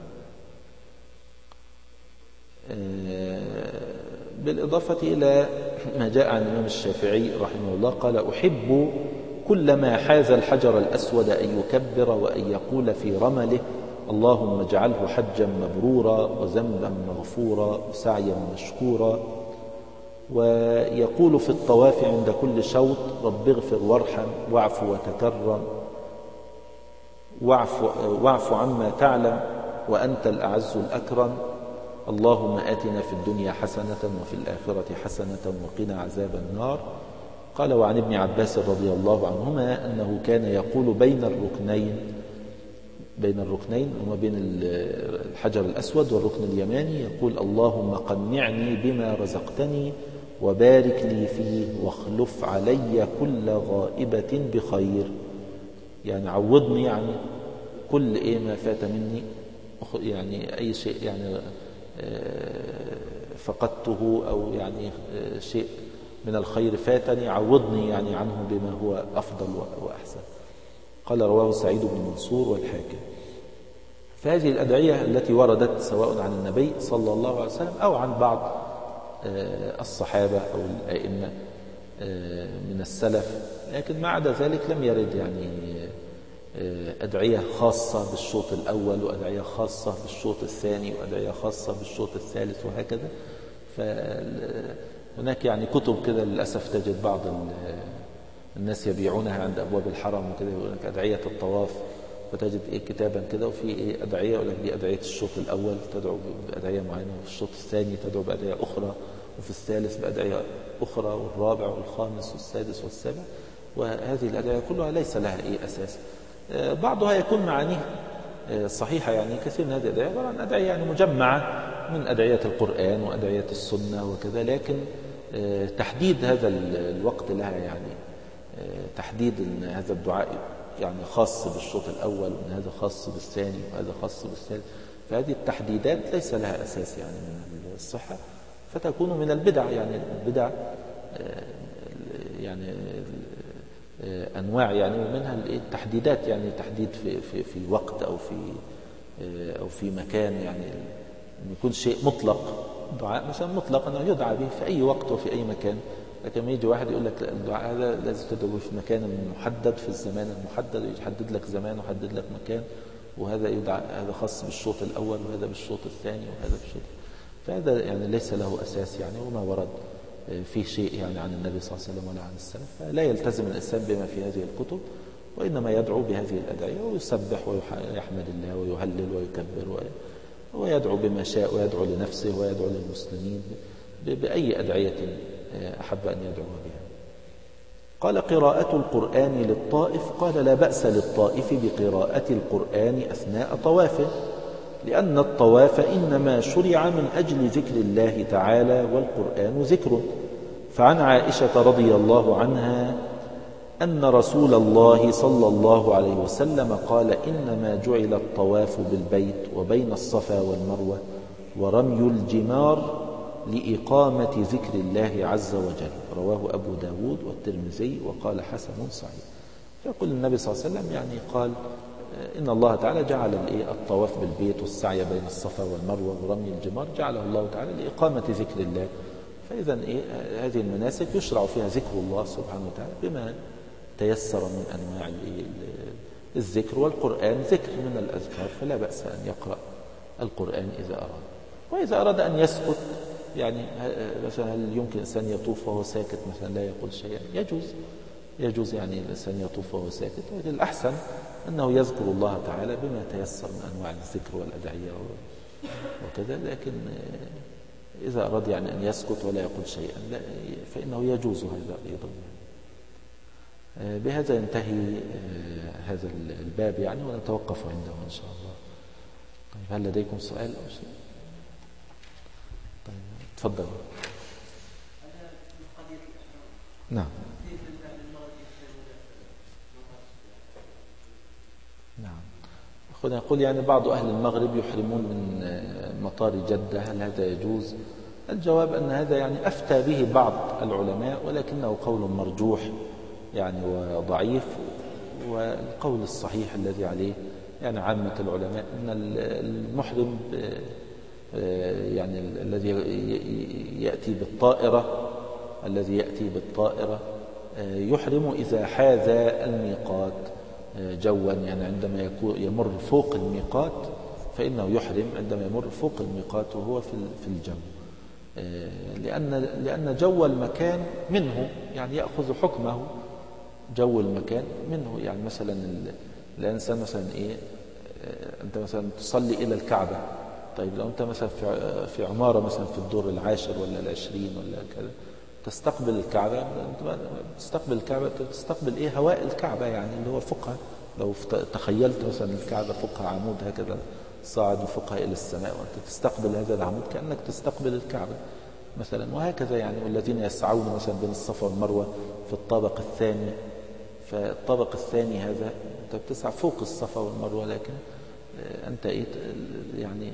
بالإضافة إلى ما جاء عن الإمام الشافعي رحمه الله قال أحب كلما حاز الحجر الأسود أن يكبر وأن يقول في رمله اللهم اجعله حجا مبرورا وذنبا مغفورا وسعيا مشكورا. ويقول في الطواف عند كل شوط رب اغفر وارحم واعف وتكرم واعف عما تعلم وأنت الأعز الأكرم، اللهم آتنا في الدنيا حسنة وفي الآخرة حسنة وقنا عذاب النار. قال وعن ابن عباس رضي الله عنهما أنه كان يقول بين الركنين وما بين الحجر الأسود والركن اليماني يقول اللهم قنعني بما رزقتني وبارك لي فيه واخلف علي كل غائبة بخير، يعني عوضني عن كل ما فات مني، يعني أي شيء يعني فقدته أو يعني شيء من الخير فاتني، عوضني يعني عنه بما هو أفضل وأحسن. قال رواه سعيد بن منصور والحاكم. فهذه الأدعية التي وردت سواء عن النبي صلى الله عليه وسلم أو عن بعض الصحابة أو الأئمة من السلف، لكن ما عدا ذلك لم يرد يعني أدعية خاصة بالشوط الأول وأدعية خاصة بالشوط الثاني وأدعية خاصة بالشوط الثالث وهكذا. فهناك يعني كتب كده للأسف تجد بعض الناس يبيعونها عند أبواب الحرم وكده، يقول لك أدعية الطواف، وتجد كتابا كده وفي أدعية، يقول لك دي أدعية الشوط الأول تدعو بأدعية معينة، وفي الشوط الثاني تدعو بأدعية أخرى، وفي الثالث بأدعية أخرى، والرابع والخامس والسادس والسابع. وهذه الأدعية كلها ليس لها أساس. بعضها يكون معانيه صحيحة، يعني كثير من هذه الأدعية طبعا أدعية يعني مجمعة من أدعية القرآن وأدعية السنة وكذا، لكن تحديد هذا الوقت لها يعني تحديد أن هذا الدعاء يعني خاص بالشوط الأول وأن هذا خاص بالثاني وهذا خاص بالثالث، فهذه التحديدات ليس لها أساس يعني من الصحة، فتكون من البدع. يعني البدع يعني أنواع يعني، ومنها التحديدات، يعني تحديد في وقت أو في مكان، يعني يكون شيء مطلق، دعاء مثلا مطلق أنه يدعى به في أي وقت وفي أي مكان، لكن يجي واحد يقول لك الدعاء هذا لازم تدعو في مكان محدد في الزمان المحدد، يحدد لك زمان ويحدد لك مكان، وهذا يدعى هذا خاص بالشوط الأول وهذا بالشوط الثاني وهذا بالشوط، فهذا يعني ليس له أساس يعني، وما ورد فيه شيء يعني عن النبي صلى الله عليه وسلم ولا عن السلف. فلا يلتزم الإنسان بما في هذه الكتب، وإنما يدعو بهذه الأدعية ويسبح ويحمد الله ويهلل ويكبر ويدعو بما شاء، ويدعو لنفسه ويدعو للمسلمين بأي أدعية أحب أن يدعو بها. قال قراءة القرآن للطائف، قال لا بأس للطائف بقراءة القرآن أثناء طوافه، لأن الطواف إنما شرع من أجل ذكر الله تعالى والقرآن ذكر. فعن عائشة رضي الله عنها أن رسول الله صلى الله عليه وسلم قال إنما جعل الطواف بالبيت وبين الصفا والمروة ورمي الجمار لإقامة ذكر الله عز وجل. رواه أبو داود والترمذي وقال حسن صحيح. فيقول النبي صلى الله عليه وسلم يعني قال إن الله تعالى جعل الطواف بالبيت والسعي بين الصفا والمروة ورمي الجمار جعله الله تعالى لإقامة ذكر الله. فإذا هذه المناسك يشرع فيها ذكر الله سبحانه وتعالى بما تيسر من أنواع الذكر، والقرآن ذكر من الأذكار، فلا بأس أن يقرأ القرآن إذا أراد. وإذا أراد أن يسكت يعني مثلا هل يمكن الإنسان يطوف وهو ساكت مثلا لا يقول شيئا؟ يجوز يعني الإنسان يطوف وهو ساكت، ولكن الأحسن أنه يذكر الله تعالى بما تيسر من أنواع الذكر والأدعية وكذا. لكن إذا أراد يعني أن يسكت ولا يقول شيئا لا فإنه يجوز هذا أيضا. بهذا ينتهي هذا الباب يعني، ونتوقف عنده إن شاء الله. طيب هل لديكم سؤال أو شيء؟ طيب تفضل. نعم نعم. أخونا يقول يعني بعض أهل المغرب يحرمون من مطار جدة، هل هذا يجوز؟ الجواب أن هذا يعني أفتى به بعض العلماء، ولكنه قول مرجوح يعني وضعيف. والقول الصحيح الذي عليه يعني عامة العلماء أن المحرم يعني الذي يأتي بالطائرة يحرم إذا حاذ الميقات جوا، يعني عندما يمر فوق الميقات فإنه يحرم عندما يمر فوق الميقات وهو في الجو، لأن جو المكان منه يعني يأخذ حكمه. جو المكان منه يعني مثلا الإنسان مثلا أنت مثلا تصلي إلى الكعبة، طيب لو أنت مثلا في عمارة مثلا في الدور العاشر ولا 20 ولا كذا تستقبل الكعبة، تستقبل هواء الكعبة يعني اللي هو فوقها. لو تخيلت مثلا الكعبة فوقها عمود هكذا صاعد فوقها إلى السماء وأنت تستقبل هذا العمود كأنك تستقبل الكعبة مثلا، وهكذا يعني. والذين يسعون مثلا بين الصفا والمروة في الطابق الثاني، فالطابق الثاني هذا أنت بتسعى فوق الصفا والمروة، لكن أنت يعني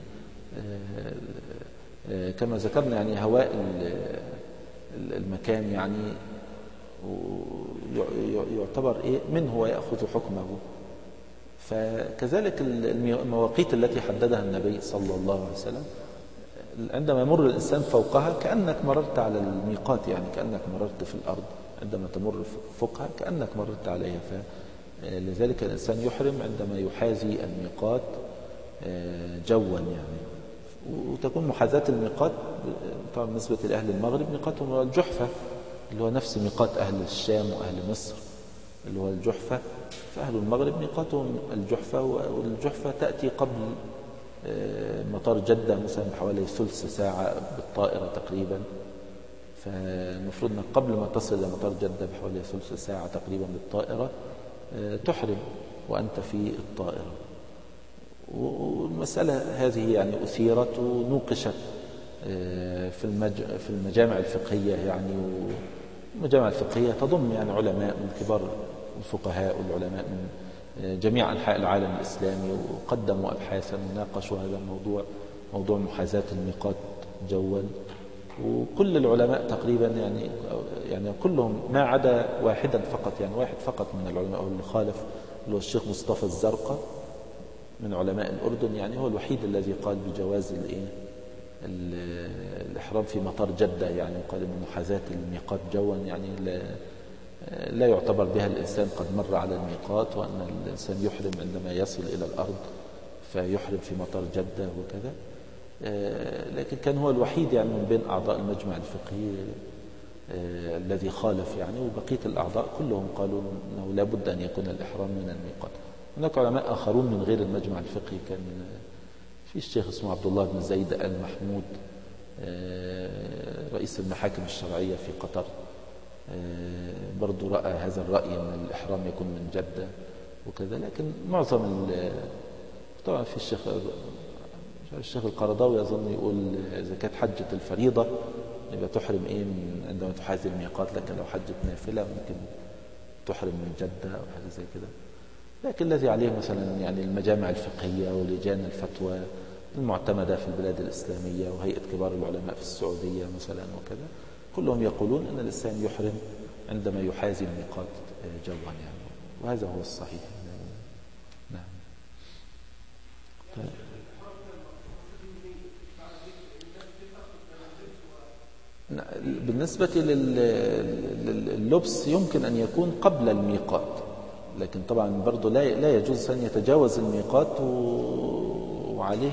كما ذكرنا يعني هواء المكان يعني يعتبر منه ويأخذ حكمه. فكذلك المواقيت التي حددها النبي صلى الله عليه وسلم عندما يمر الإنسان فوقها كأنك مررت على الميقات، يعني كأنك مررت في الأرض عندما تمر فوقها كأنك مررت عليها. فلذلك الإنسان يحرم عندما يحاذي الميقات جوا يعني. وتكون محاذاة الميقات طبعا بالنسبة لأهل المغرب ميقاتهم هو الجحفة اللي هو نفس ميقات أهل الشام وأهل مصر اللي هو الجحفة. فأهل المغرب ميقاتهم الجحفة، والجحفة تأتي قبل مطار جدة مثلا بحوالي ثلث ساعة بالطائرة تقريبا. فالمفروض أنك قبل ما تصل إلى مطار جدة بحوالي ثلث ساعة تقريبا بالطائرة تحرم وأنت في الطائرة. والمسألة هذه يعني أثيرت ونوقشت في المجامع الفقهية يعني. والمجامع الفقهية تضم يعني علماء من كبار الفقهاء والعلماء من جميع أنحاء العالم الإسلامي، وقدموا أبحاثا وناقشوا هذا الموضوع، موضوع محاذاة الميقات جوا. وكل العلماء تقريبا يعني كلهم ما عدا واحدا فقط، يعني واحد فقط من العلماء اللي خالف اللي هو الشيخ مصطفى الزرقاء من علماء الأردن، يعني هو الوحيد الذي قال بجواز الإحرام في مطار جدة، يعني قال إن محاذاة الميقات جوا يعني لا يعتبر بها الإنسان قد مر على الميقات، وأن الإنسان يحرم عندما يصل إلى الأرض فيحرم في مطار جدة وكذا. لكن كان هو الوحيد يعني من بين أعضاء المجمع الفقهي الذي خالف يعني، وبقية الأعضاء كلهم قالوا أنه لا بد أن يكون الإحرام من الميقات. هناك علماء آخرون من غير المجمع الفقهي، كان في الشيخ اسمه عبد الله بن زيد آل محمود رئيس المحاكم الشرعية في قطر، برضو رأى هذا الرأي أن الإحرام يكون من جدة وكذا. لكن معظم طبعا في الشيخ مش عارف الشيخ القرضاوي أظن يقول إذا كانت حجة الفريضة يبقى تحرم إيه من عندما تحاذي الميقات، لكن لو حجة نافلة ممكن تحرم من جدة أو حاجة زي كده. لكن الذي عليه مثلا يعني المجامع الفقهية ولجان الفتوى المعتمدة في البلاد الإسلامية وهيئة كبار العلماء في السعودية مثلا وكذا، كلهم يقولون أن الإنسان يحرم عندما يحاذي الميقات جوا يعني، وهذا هو الصحيح. نعم. طيب. بالنسبة لللبس يمكن أن يكون قبل الميقات، لكن طبعا برضو لا يجوز أن يتجاوز الميقات وعليه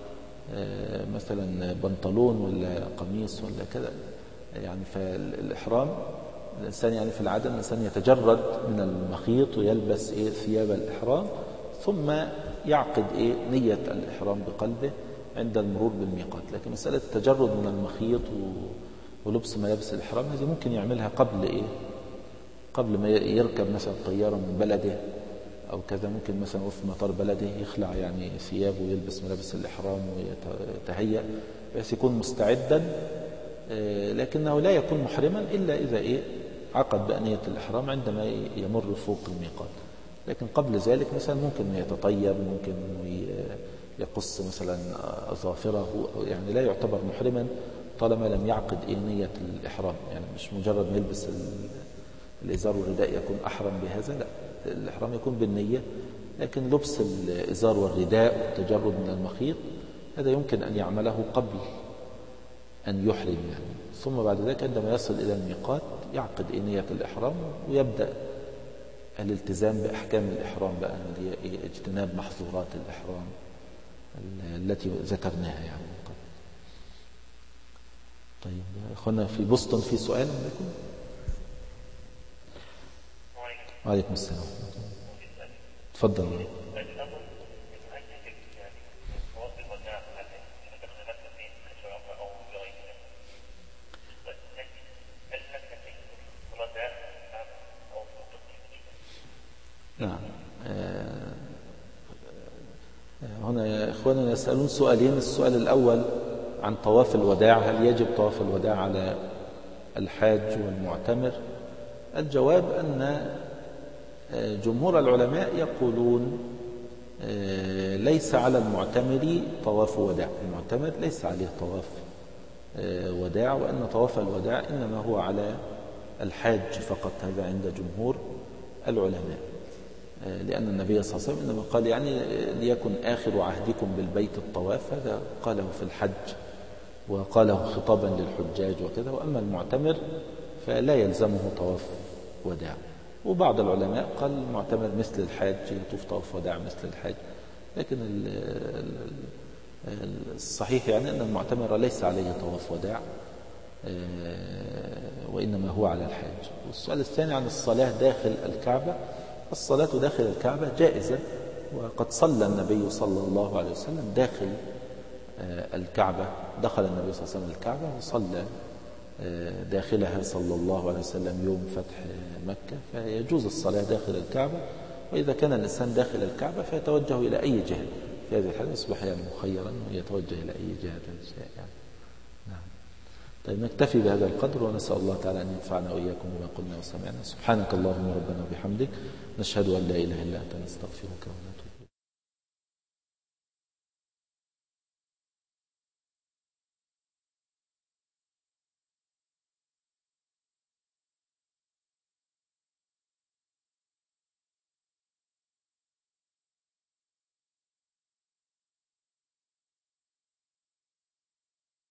مثلا بنطلون ولا قميص ولا كذا يعني. فالإحرام الإنسان يعني في العادة الإنسان يتجرد من المخيط ويلبس ثياب الإحرام، ثم يعقد نية الإحرام بقلبه عند المرور بالميقات. لكن مسألة التجرد من المخيط ولبس ملابس الإحرام هذه ممكن يعملها قبل ما يركب مثلا طيارة من بلده أو كذا. ممكن مثلا في مطار بلده يخلع يعني ثيابه ويلبس ملابس الإحرام ويتهيأ بس يكون مستعدا، لكنه لا يكون محرما إلا إذا عقد بأنية الإحرام عندما يمر فوق الميقات. لكن قبل ذلك مثلا ممكن يتطيب، ممكن يقص مثلا أظافره، يعني لا يعتبر محرما طالما لم يعقد نية الإحرام. يعني مش مجرد ما يلبس الإزار والرداء يكون أحرم بهذا، لا، الإحرام يكون بالنية. لكن لبس الإزار والرداء والتجرد من المخيط هذا يمكن أن يعمله قبل أن يحرم يعني. ثم بعد ذلك عندما يصل إلى الميقات يعقد نية الإحرام ويبدأ الالتزام بأحكام الإحرام بقى، اجتناب محظورات الإحرام التي ذكرناها يعني. طيب أخوانا في بوسطن في سؤال عندكم؟ وعليكم السلام. تفضل. نعم. هنا يا إخواننا يسألون سؤالين. السؤال الأول عن طواف الوداع، هل يجب طواف الوداع على الحاج والمعتمر؟ الجواب أن جمهور العلماء يقولون ليس على المعتمر طواف وداع، المعتمر ليس عليه طواف وداع، وأن طواف الوداع إنما هو على الحاج فقط. هذا عند جمهور العلماء، لأن النبي صلى الله عليه وسلم إنما قال يعني ليكن آخر عهدكم بالبيت الطواف، هذا قاله في الحج وقاله خطابا للحجاج وكذا. وأما المعتمر فلا يلزمه طواف وداع. وبعض العلماء قال المعتمر مثل الحاج يطوف طواف وداع مثل الحاج، لكن الصحيح يعني أن المعتمر ليس عليه طواف وداع وإنما هو على الحاج. والسؤال الثاني عن الصلاة داخل الكعبة. الصلاة داخل الكعبة جائزة، وقد صلى النبي صلى الله عليه وسلم داخل الكعبة. دخل النبي صلى الله عليه وسلم الكعبة وصلى داخلها صلى الله عليه وسلم يوم فتح مكة، فيجوز الصلاة داخل الكعبة. وإذا كان الإنسان داخل الكعبة فيتوجه إلى أي جهة، في هذه الحالة يصبح يعني مخيرا ويتوجه إلى أي جهة يعني. نعم. طيب نكتفي بهذا القدر، ونسأل الله تعالى أن ينفعنا وإياكم بما قلنا وسمعنا. سبحانك اللهم ربنا وبحمدك، نشهد أن لا إله إلا أنت، نستغفرك.